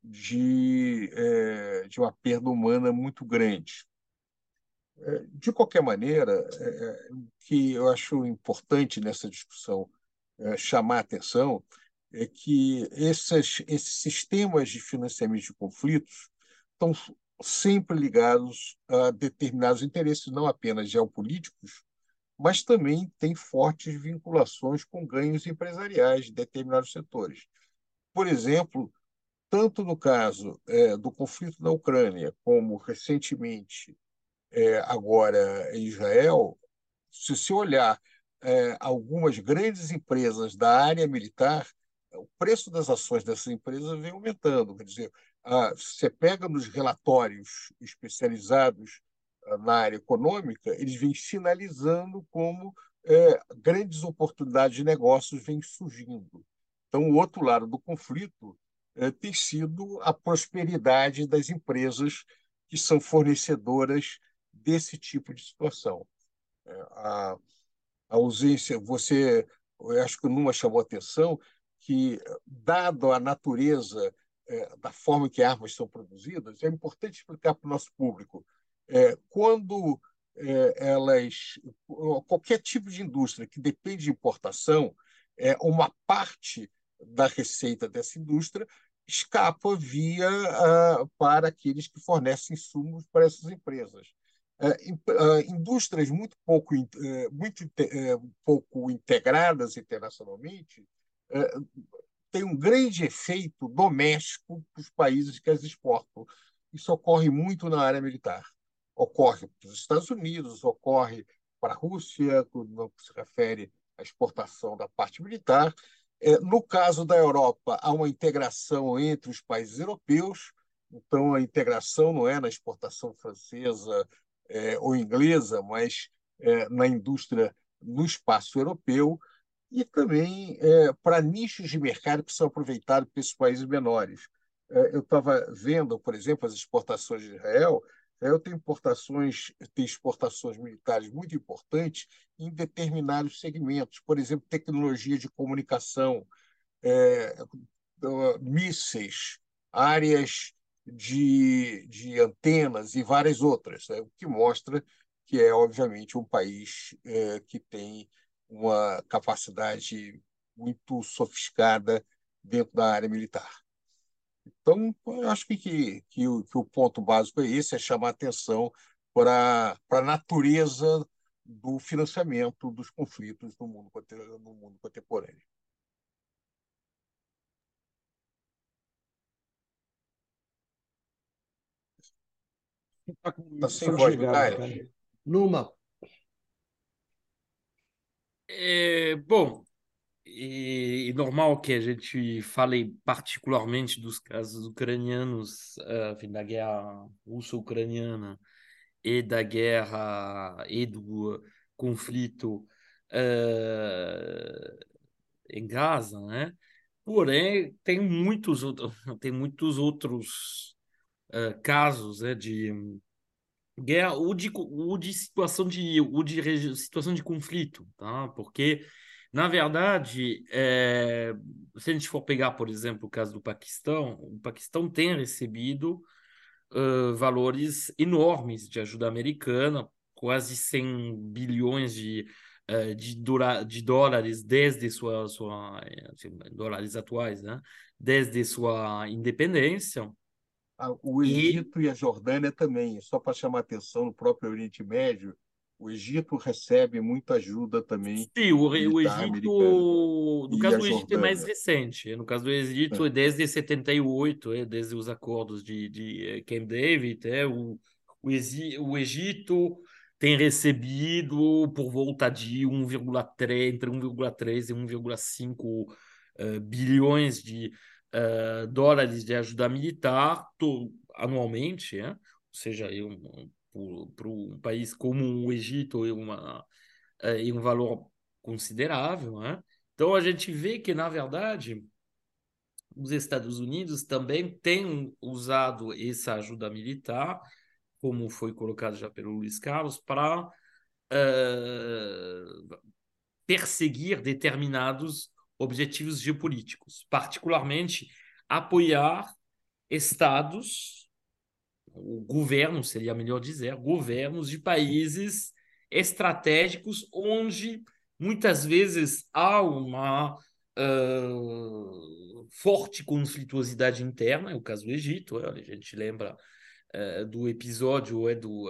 de uma perda humana muito grande. De qualquer maneira, o que eu acho importante nessa discussão chamar a atenção é que esses sistemas de financiamento de conflitos estão sempre ligados a determinados interesses, não apenas geopolíticos, mas também têm fortes vinculações com ganhos empresariais de determinados setores. Por exemplo, tanto no caso do conflito na Ucrânia, como recentemente agora em Israel, se você olhar algumas grandes empresas da área militar, o preço das ações dessas empresas vem aumentando. Quer dizer, você pega nos relatórios especializados na área econômica, eles vêm sinalizando como grandes oportunidades de negócios vêm surgindo. Então, o outro lado do conflito tem sido a prosperidade das empresas que são fornecedoras desse tipo de situação. A ausência, eu acho que o Numa chamou a atenção que, dado a natureza da forma que armas são produzidas, é importante explicar para o nosso público. Quando qualquer tipo de indústria que depende de importação, uma parte da receita dessa indústria escapa para aqueles que fornecem insumos para essas empresas. Indústrias muito pouco integradas internacionalmente têm um grande efeito doméstico para os países que as exportam. Isso ocorre muito na área militar. Ocorre para os Estados Unidos, ocorre para a Rússia, no que se refere à exportação da parte militar. No caso da Europa, há uma integração entre os países europeus, então a integração não é na exportação francesa ou inglesa, mas na indústria no espaço europeu, e também para nichos de mercado que são aproveitados por esses países menores. Eu estava vendo, por exemplo, as exportações de Israel. Israel tem exportações militares muito importantes em determinados segmentos, por exemplo, tecnologia de comunicação, mísseis, áreas de antenas e várias outras, o que mostra que é, obviamente, um país que tem uma capacidade muito sofiscada dentro da área militar. Então, eu acho que o ponto básico é esse, é chamar atenção para a natureza do financiamento dos conflitos no mundo contemporâneo. Está com Está o sem som voz, desligado, Micael? cara. Numa, Bom, é normal que a gente fale particularmente dos casos ucranianos, enfim, da guerra russo-ucraniana e da guerra e do conflito em Gaza, né? Porém, tem muitos outros casos, né, de guerra situação de conflito, tá? Porque, na verdade, se a gente for pegar, por exemplo, o caso do Paquistão, o Paquistão tem recebido valores enormes de ajuda americana, quase 100 bilhões de dólares desde dólares atuais, né? Desde sua independência. O E Egito e a Jordânia também, só para chamar atenção, no próprio Oriente Médio, O Egito recebe muita ajuda também Sim, o militar americana. Egito, no E caso a do Egito é mais Jordânia. recente. No caso do Egito é desde 78, desde os acordos de Camp David, o Egito tem recebido por volta de 1,3, entre 1,3 e 1,5 bilhões de dólares de ajuda militar anualmente, né? Ou seja, para um país como o Egito, e um valor considerável, né? Então a gente vê que, na verdade, os Estados Unidos também têm usado essa ajuda militar, como foi colocado já pelo Luiz Carlos, para perseguir determinados objetivos geopolíticos, particularmente apoiar estados, o governo, seria melhor dizer, governos de países estratégicos onde muitas vezes há uma forte conflituosidade interna, é o caso do Egito, a gente lembra do episódio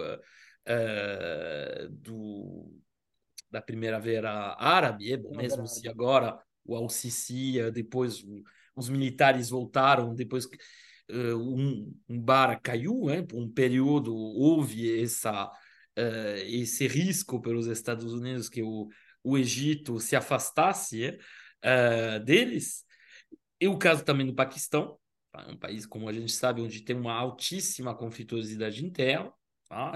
da Primavera Árabe, bom, mesmo se agora o Al-Sisi, depois os militares voltaram, depois que um bar caiu, por um período houve esse risco pelos Estados Unidos que o Egito se afastasse deles. E o caso também do Paquistão, tá? Um país, como a gente sabe, onde tem uma altíssima conflituosidade interna, tá?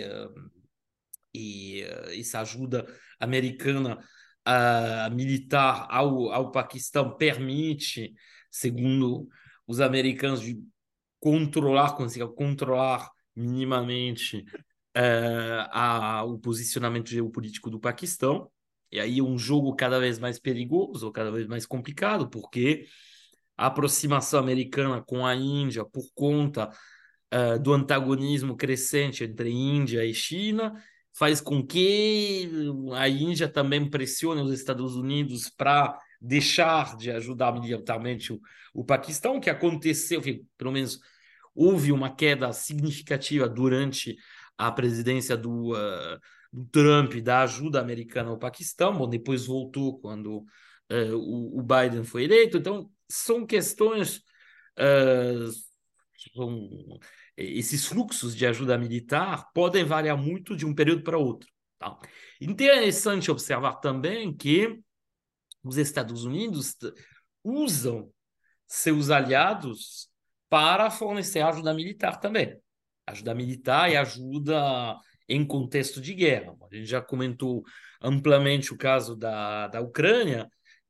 E essa ajuda americana militar ao Paquistão permite, segundo os americanos, de conseguir controlar minimamente o posicionamento geopolítico do Paquistão. E aí é um jogo cada vez mais perigoso, cada vez mais complicado, porque a aproximação americana com a Índia, por conta do antagonismo crescente entre Índia e China, faz com que a Índia também pressione os Estados Unidos para deixar de ajudar militarmente o Paquistão, que aconteceu, pelo menos houve uma queda significativa durante a presidência do Trump, da ajuda americana ao Paquistão. Bom, depois voltou quando o Biden foi eleito. Então, são questões, uh, são, esses fluxos de ajuda militar podem variar muito de um período para outro. Tá? Interessante observar também que os Estados Unidos usam seus aliados para fornecer ajuda militar também. Ajuda militar e ajuda em contexto de guerra. A gente já comentou amplamente o caso da Ucrânia,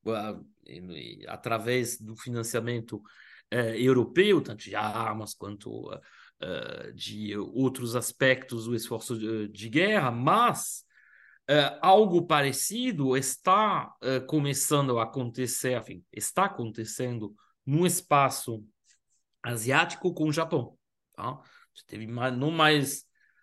através do financiamento europeu, tanto de armas quanto de outros aspectos do esforço de guerra, mas algo parecido está começando a acontecer, enfim, está acontecendo no espaço asiático com o Japão. Tá? Teve não mais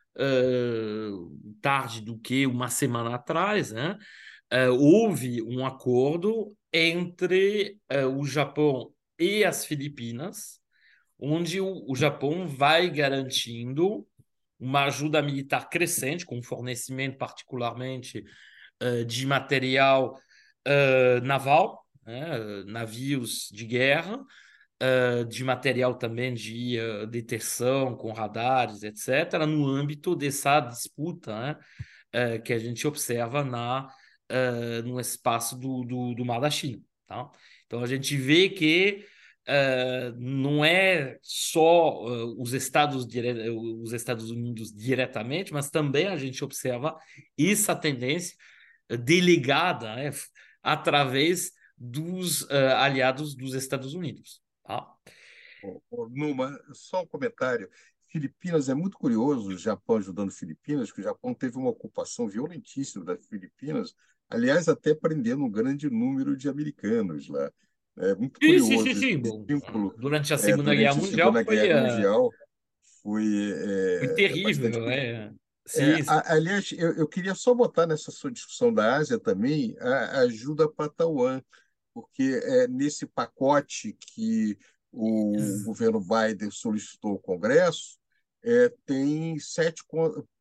tarde do que uma semana atrás, né? Houve um acordo entre o Japão e as Filipinas, onde o Japão vai garantindo uma ajuda militar crescente, com fornecimento particularmente de material naval, né, navios de guerra, de material também de detecção com radares, etc., no âmbito dessa disputa, né, que a gente observa no espaço do Mar da China. Tá? Então, a gente vê que não é só os Estados Unidos diretamente, mas também a gente observa essa tendência delegada, né, através dos aliados dos Estados Unidos. Tá? Numa, só um comentário. Filipinas é muito curioso, o Japão ajudando Filipinas, que o Japão teve uma ocupação violentíssima das Filipinas, aliás, até prendendo um grande número de americanos lá. É muito Sim, sim, sim, curioso esse sim. Bom, vínculo. durante a Segunda Guerra Durante a Mundial Segunda Guerra Mundial foi foi bastante terrível. curioso. Sim, sim. Aliás, eu queria só botar nessa sua discussão da Ásia também a ajuda para Taiwan, porque nesse pacote que o governo Biden solicitou ao Congresso, tem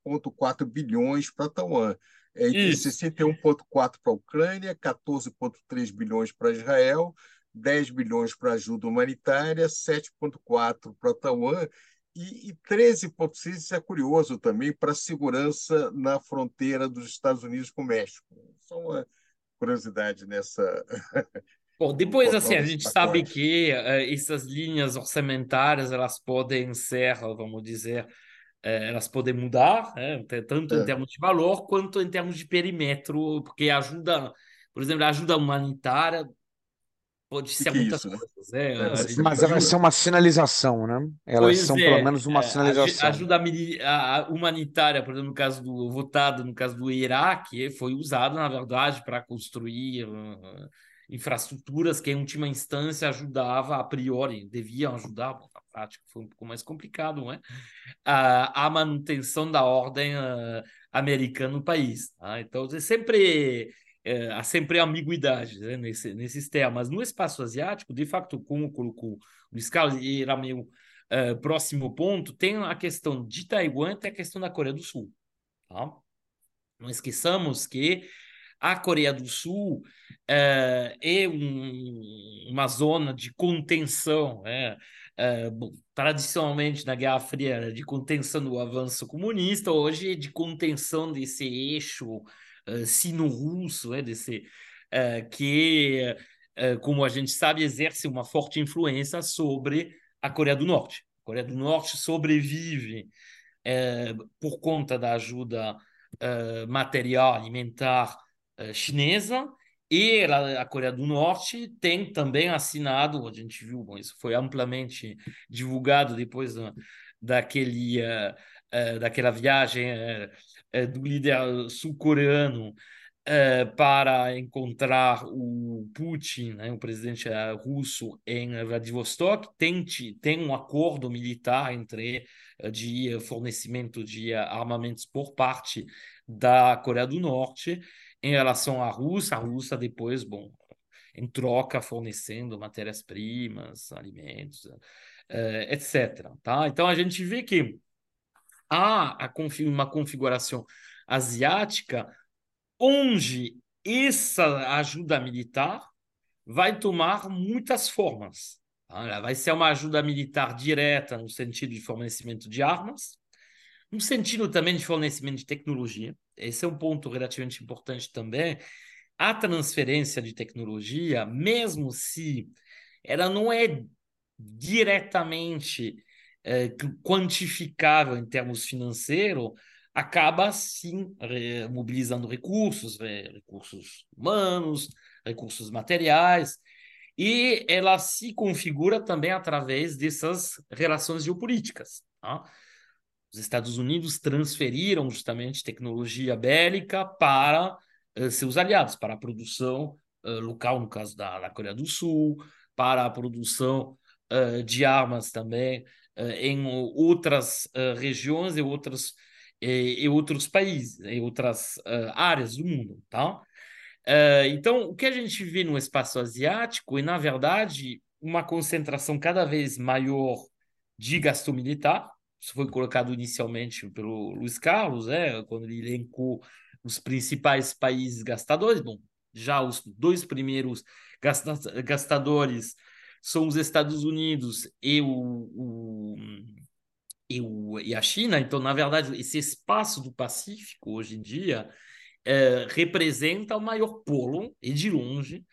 7,4 bilhões para Taiwan. É entre Isso. 61,4 para a Ucrânia, 14,3 bilhões para Israel, 10 bilhões para ajuda humanitária, 7,4 para Taiwan e 13,6, isso é curioso também, para a segurança na fronteira dos Estados Unidos com o México. Só uma curiosidade nessa Bom, no depois, assim, total a desse gente sabe pacote. que essas linhas orçamentárias, elas podem ser, vamos dizer, elas podem mudar, né, tanto em É. termos de valor quanto em termos de perímetro, porque ajuda, por exemplo, a ajuda humanitária pode O ser que é muitas isso, né? coisas. A Você gente Mas viu. elas são uma sinalização, né? Elas Pois são pelo é, menos uma sinalização. ajuda humanitária, por exemplo, no caso do votado, no caso do Iraque, foi usada, na verdade, para construir infraestruturas que, em última instância, ajudava a priori, deviam ajudar, bom, na prática foi um pouco mais complicado, não é? A manutenção da ordem americana no país. Tá? Então, há sempre ambiguidade, né, nesses temas. No espaço asiático, de fato, como colocou o Luiz Carlos, e era meu próximo ponto, tem a questão de Taiwan e tem a questão da Coreia do Sul. Tá? Não esqueçamos que a Coreia do Sul é uma zona de contenção, né? Bom, tradicionalmente na Guerra Fria era de contenção do avanço comunista, hoje é de contenção desse eixo sino-russo, né? Que, como a gente sabe, exerce uma forte influência sobre a Coreia do Norte. A Coreia do Norte sobrevive por conta da ajuda material alimentar chinesa, e a Coreia do Norte tem também assinado, a gente viu, bom, isso foi amplamente divulgado depois daquela viagem do líder sul-coreano para encontrar o Putin, né, o presidente russo, em Vladivostok, tem um acordo militar de fornecimento de armamentos por parte da Coreia do Norte em relação à Rússia. A Rússia depois, bom, em troca, fornecendo matérias-primas, alimentos, etc. Tá? Então, a gente vê que há uma configuração asiática onde essa ajuda militar vai tomar muitas formas. Tá? Ela vai ser uma ajuda militar direta no sentido de fornecimento de armas, no sentido também de fornecimento de tecnologia. Esse é um ponto relativamente importante também. A transferência de tecnologia, mesmo se ela não é diretamente quantificável em termos financeiros, acaba sim mobilizando recursos humanos, recursos materiais, e ela se configura também através dessas relações geopolíticas. Tá? Os Estados Unidos transferiram justamente tecnologia bélica para seus aliados, para a produção local, no caso da Coreia do Sul, para a produção de armas também em outras regiões e outros países, em outras áreas do mundo, tá? Então, o que a gente vê no espaço asiático é, na verdade, uma concentração cada vez maior de gasto militar. Isso foi colocado inicialmente pelo Luiz Carlos, quando ele elencou os principais países gastadores. Bom, já os dois primeiros gastadores são os Estados Unidos e a China. Então, na verdade, esse espaço do Pacífico, hoje em dia, representa o maior polo, e de longe,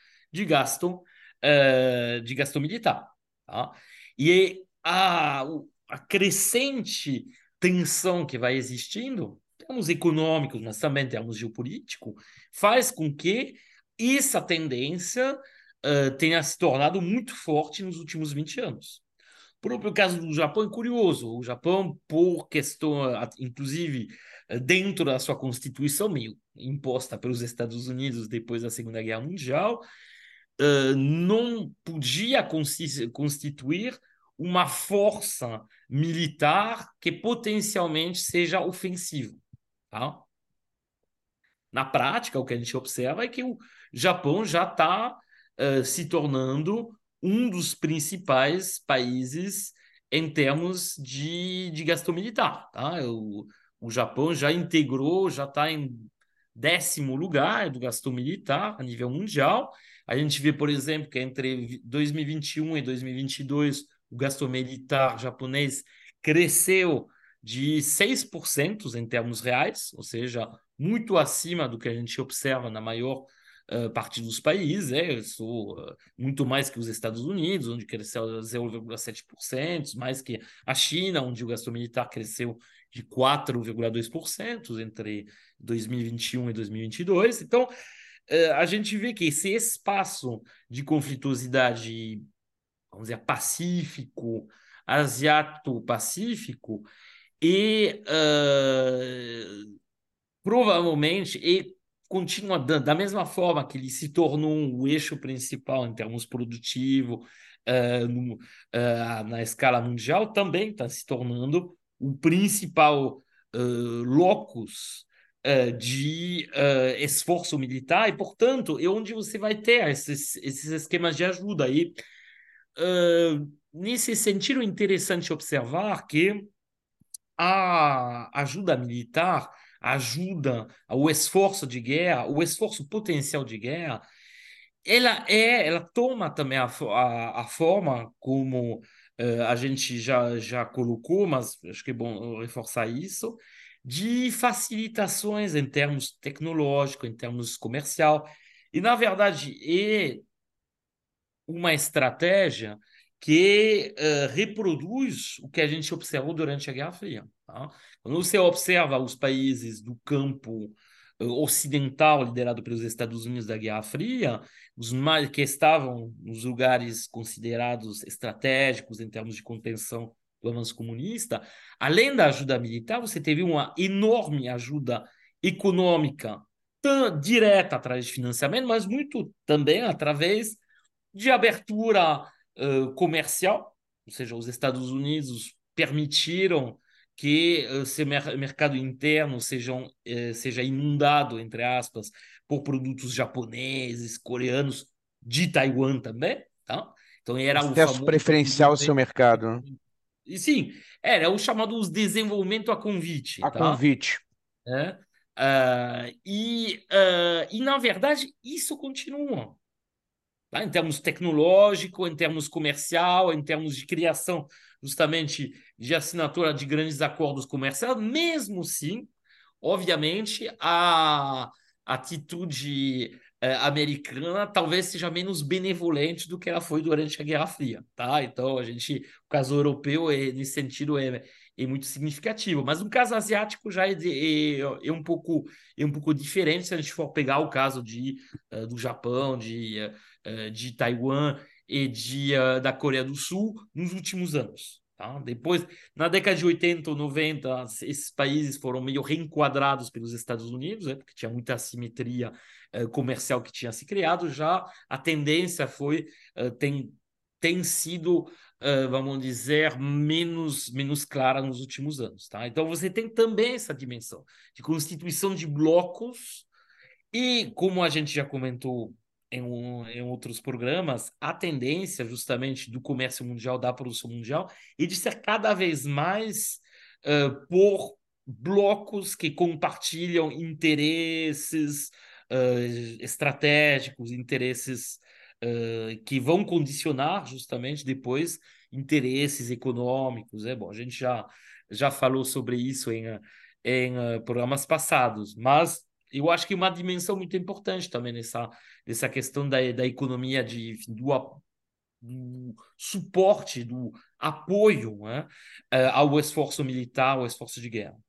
de gasto militar. Tá? E a crescente tensão que vai existindo, em termos econômicos, mas também em termos geopolíticos, faz com que essa tendência tenha se tornado muito forte nos últimos 20 anos. O próprio caso do Japão é curioso. O Japão, por questão, inclusive, dentro da sua constituição, meio imposta pelos Estados Unidos depois da Segunda Guerra Mundial, não podia constituir uma força militar que potencialmente seja ofensiva. Tá? Na prática, o que a gente observa é que o Japão já está se tornando um dos principais países em termos de gasto militar. Tá? o Japão já integrou, já está em 10º lugar do gasto militar a nível mundial. A gente vê, por exemplo, que entre 2021 e 2022, o gasto militar japonês cresceu de 6% em termos reais, ou seja, muito acima do que a gente observa na maior parte dos países, isso, muito mais que os Estados Unidos, onde cresceu 0,7%, mais que a China, onde o gasto militar cresceu de 4,2% entre 2021 e 2022. Então, a gente vê que esse espaço de conflituosidade, vamos dizer, pacífico, asiato-pacífico, e provavelmente e continua da mesma forma que ele se tornou o eixo principal em termos produtivo na escala mundial, também está se tornando o principal locus de esforço militar e, portanto, é onde você vai ter esses esquemas de ajuda. E, nesse sentido, é interessante observar que a ajuda militar ajuda ao esforço de guerra, o esforço potencial de guerra, ela toma também a forma como a gente já colocou, mas acho que é bom reforçar isso, de facilitações em termos tecnológicos, em termos comercial. E, na verdade, é uma estratégia que reproduz o que a gente observou durante a Guerra Fria. Tá? Quando você observa os países do campo ocidental, liderado pelos Estados Unidos da Guerra Fria, os mais que estavam nos lugares considerados estratégicos em termos de contenção do avanço comunista, além da ajuda militar, você teve uma enorme ajuda econômica, direta através de financiamento, mas muito também através de abertura comercial, ou seja, os Estados Unidos permitiram que seu mercado interno seja inundado, entre aspas, por produtos japoneses, coreanos, de Taiwan também, tá? Então era o Acesso famoso preferencial ao seu mercado, né? e sim, era o chamado desenvolvimento a convite, A tá? convite. É? E, na verdade, isso continua. Tá? Em termos tecnológico, em termos comercial, em termos de criação justamente de assinatura de grandes acordos comerciais, mesmo sim, obviamente, a atitude americana talvez seja menos benevolente do que ela foi durante a Guerra Fria, tá? Então, o caso europeu, nesse sentido, é muito significativo, mas no caso asiático já é um pouco diferente se a gente for pegar o caso do Japão, de Taiwan e da Coreia do Sul nos últimos anos. Tá? Depois, na década de 80 ou 90, esses países foram meio reenquadrados pelos Estados Unidos, porque tinha muita assimetria comercial que tinha se criado. Já a tendência tem sido, vamos dizer, menos clara nos últimos anos. Tá? Então, você tem também essa dimensão de constituição de blocos e, como a gente já comentou em outros programas, a tendência justamente do comércio mundial, da produção mundial, é de ser cada vez mais por blocos que compartilham interesses estratégicos, interesses que vão condicionar justamente depois interesses econômicos. Bom, a gente já falou sobre isso em programas passados, mas eu acho que uma dimensão muito importante também nessa questão da economia, do suporte, do apoio, né, ao esforço militar, ao esforço de guerra.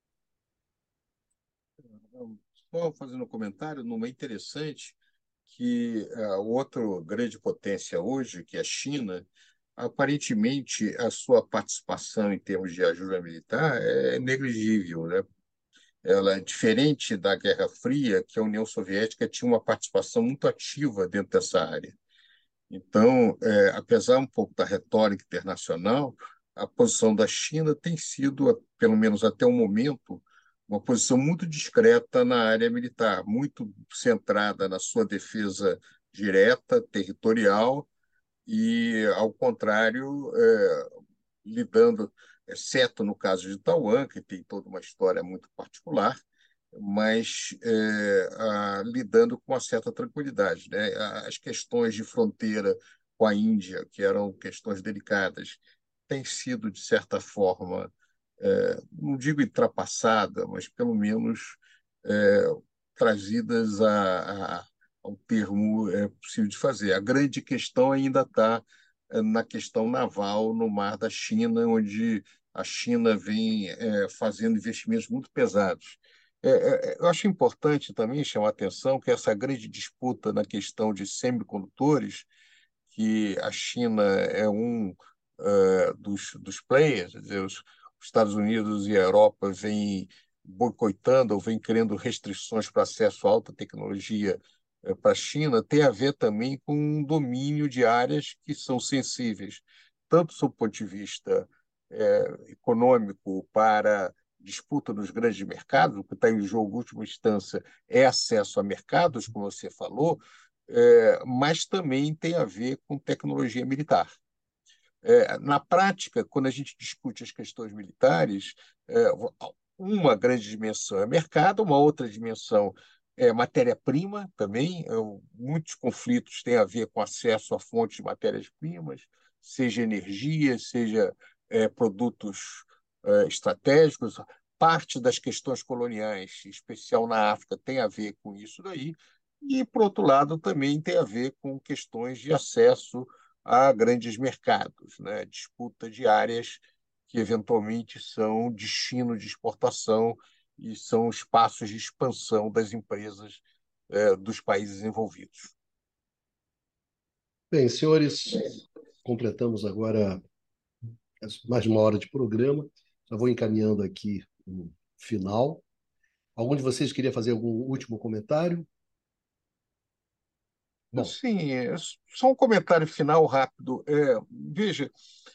Só fazendo um comentário, numa interessante, que a outra grande potência hoje, que é a China, aparentemente a sua participação em termos de ajuda militar é negligível, né? Ela é diferente da Guerra Fria, que a União Soviética tinha uma participação muito ativa dentro dessa área. Então, apesar um pouco da retórica internacional, a posição da China tem sido, pelo menos até o momento, uma posição muito discreta na área militar, muito centrada na sua defesa direta, territorial, e, ao contrário, lidando exceto no caso de Taiwan, que tem toda uma história muito particular, mas lidando com uma certa tranquilidade, né? As questões de fronteira com a Índia, que eram questões delicadas, têm sido, de certa forma, não digo ultrapassada, mas pelo menos é, trazidas ao termo possível de fazer. A grande questão ainda está na questão naval no Mar da China, onde a China vem fazendo investimentos muito pesados. Eu acho importante também chamar a atenção que essa grande disputa na questão de semicondutores, que a China é dos players, quer dizer, os Estados Unidos e a Europa vêm boicotando ou vêm criando restrições para acesso à alta tecnologia para a China, tem a ver também com um domínio de áreas que são sensíveis, tanto sob o ponto de vista econômico para disputa nos grandes mercados, o que está em jogo, em última instância, é acesso a mercados, como você falou, mas também tem a ver com tecnologia militar. Na prática, quando a gente discute as questões militares, é, uma grande dimensão é mercado, uma outra dimensão é matéria-prima também. Muitos conflitos têm a ver com acesso a fontes de matérias-primas, seja energia, seja produtos estratégicos. Parte das questões coloniais, em especial na África, tem a ver com isso daí. E, por outro lado, também tem a ver com questões de acesso a grandes mercados, né? Disputa de áreas que eventualmente são destino de exportação e são espaços de expansão das empresas dos países envolvidos. Bem, senhores, completamos agora mais de uma hora de programa. Já vou encaminhando aqui o final. Algum de vocês queria fazer algum último comentário? Bom, Sim, só um comentário final rápido. Veja,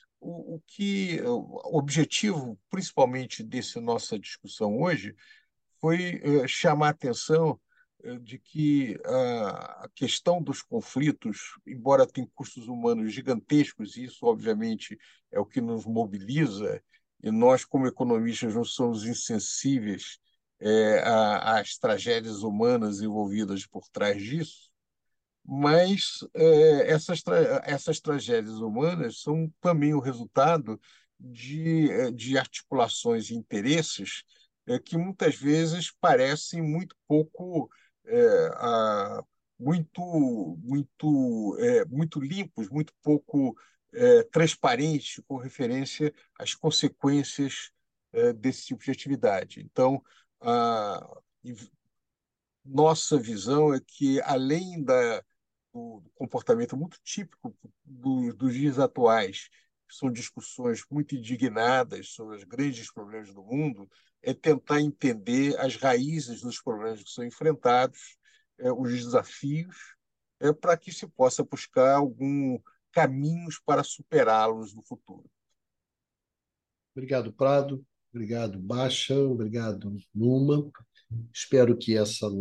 o objetivo, principalmente dessa nossa discussão hoje, foi chamar a atenção de que a questão dos conflitos, embora tenha custos humanos gigantescos, e isso, obviamente, é o que nos mobiliza, e nós, como economistas, não somos insensíveis às tragédias humanas envolvidas por trás disso, mas essas tragédias humanas são também o resultado de articulações e interesses que muitas vezes parecem muito pouco, muito limpos, muito pouco transparentes com referência às consequências desse tipo de atividade. Então, a nossa visão é que, além do comportamento muito típico dos dias atuais, que são discussões muito indignadas sobre os grandes problemas do mundo, é tentar entender as raízes dos problemas que são enfrentados, os desafios, para que se possa buscar algum caminhos para superá-los no futuro. obrigado, Prado. Obrigado, Baixa. Obrigado, Numa. Espero que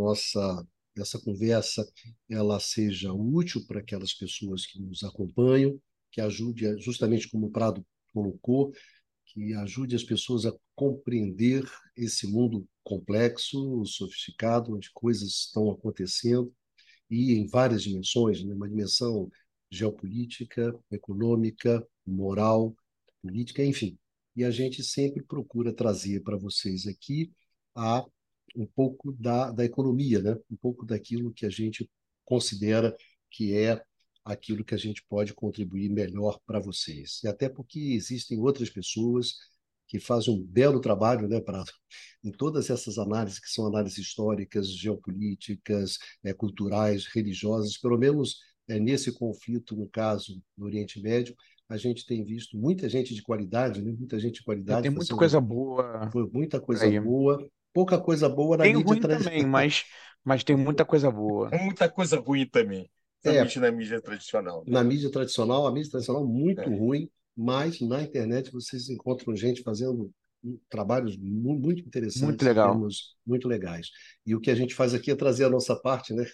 essa conversa ela seja útil para aquelas pessoas que nos acompanham, que ajude, justamente como o Prado colocou, que ajude as pessoas a compreender esse mundo complexo, sofisticado, onde coisas estão acontecendo e em várias dimensões, né? Uma dimensão geopolítica, econômica, moral, política, enfim. E a gente sempre procura trazer para vocês aqui a um pouco da economia, né? Um pouco daquilo que a gente considera que é aquilo que a gente pode contribuir melhor para vocês. E até porque existem outras pessoas que fazem um belo trabalho, né, Prado, em todas essas análises, que são análises históricas, geopolíticas, culturais, religiosas, pelo menos nesse conflito, no caso do Oriente Médio, a gente tem visto muita gente de qualidade, né? Muita gente de qualidade Tem muita coisa boa muita por coisa aí. boa, pouca coisa boa na Tem mídia ruim tradicional. também, mas tem muita coisa boa. Muita coisa ruim também, É, principalmente na mídia tradicional, né? na a mídia tradicional muito É. ruim, mas na internet vocês encontram gente fazendo trabalhos muito Muito interessantes em legal. termos muito legais. E o que a gente faz aqui é trazer a nossa parte, né,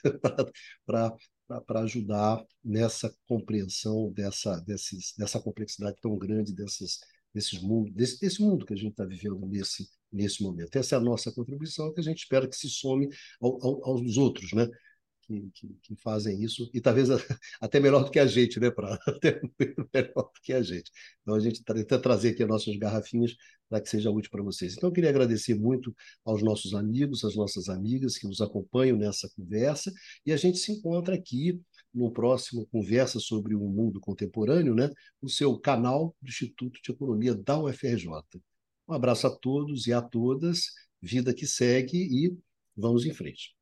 para ajudar nessa compreensão dessa complexidade tão grande desse mundo que a gente está vivendo nesse momento. Essa é a nossa contribuição, que a gente espera que se some aos outros, né? Que fazem isso, e talvez até melhor do que a gente, né, até melhor do que a gente. Então, a gente tenta trazer aqui as nossas garrafinhas para que seja útil para vocês. Então, eu queria agradecer muito aos nossos amigos, às nossas amigas que nos acompanham nessa conversa, e a gente se encontra aqui no próximo Conversa sobre o Mundo Contemporâneo, né, no seu canal do Instituto de Economia da UFRJ. Um abraço a todos e a todas, vida que segue, e vamos em frente.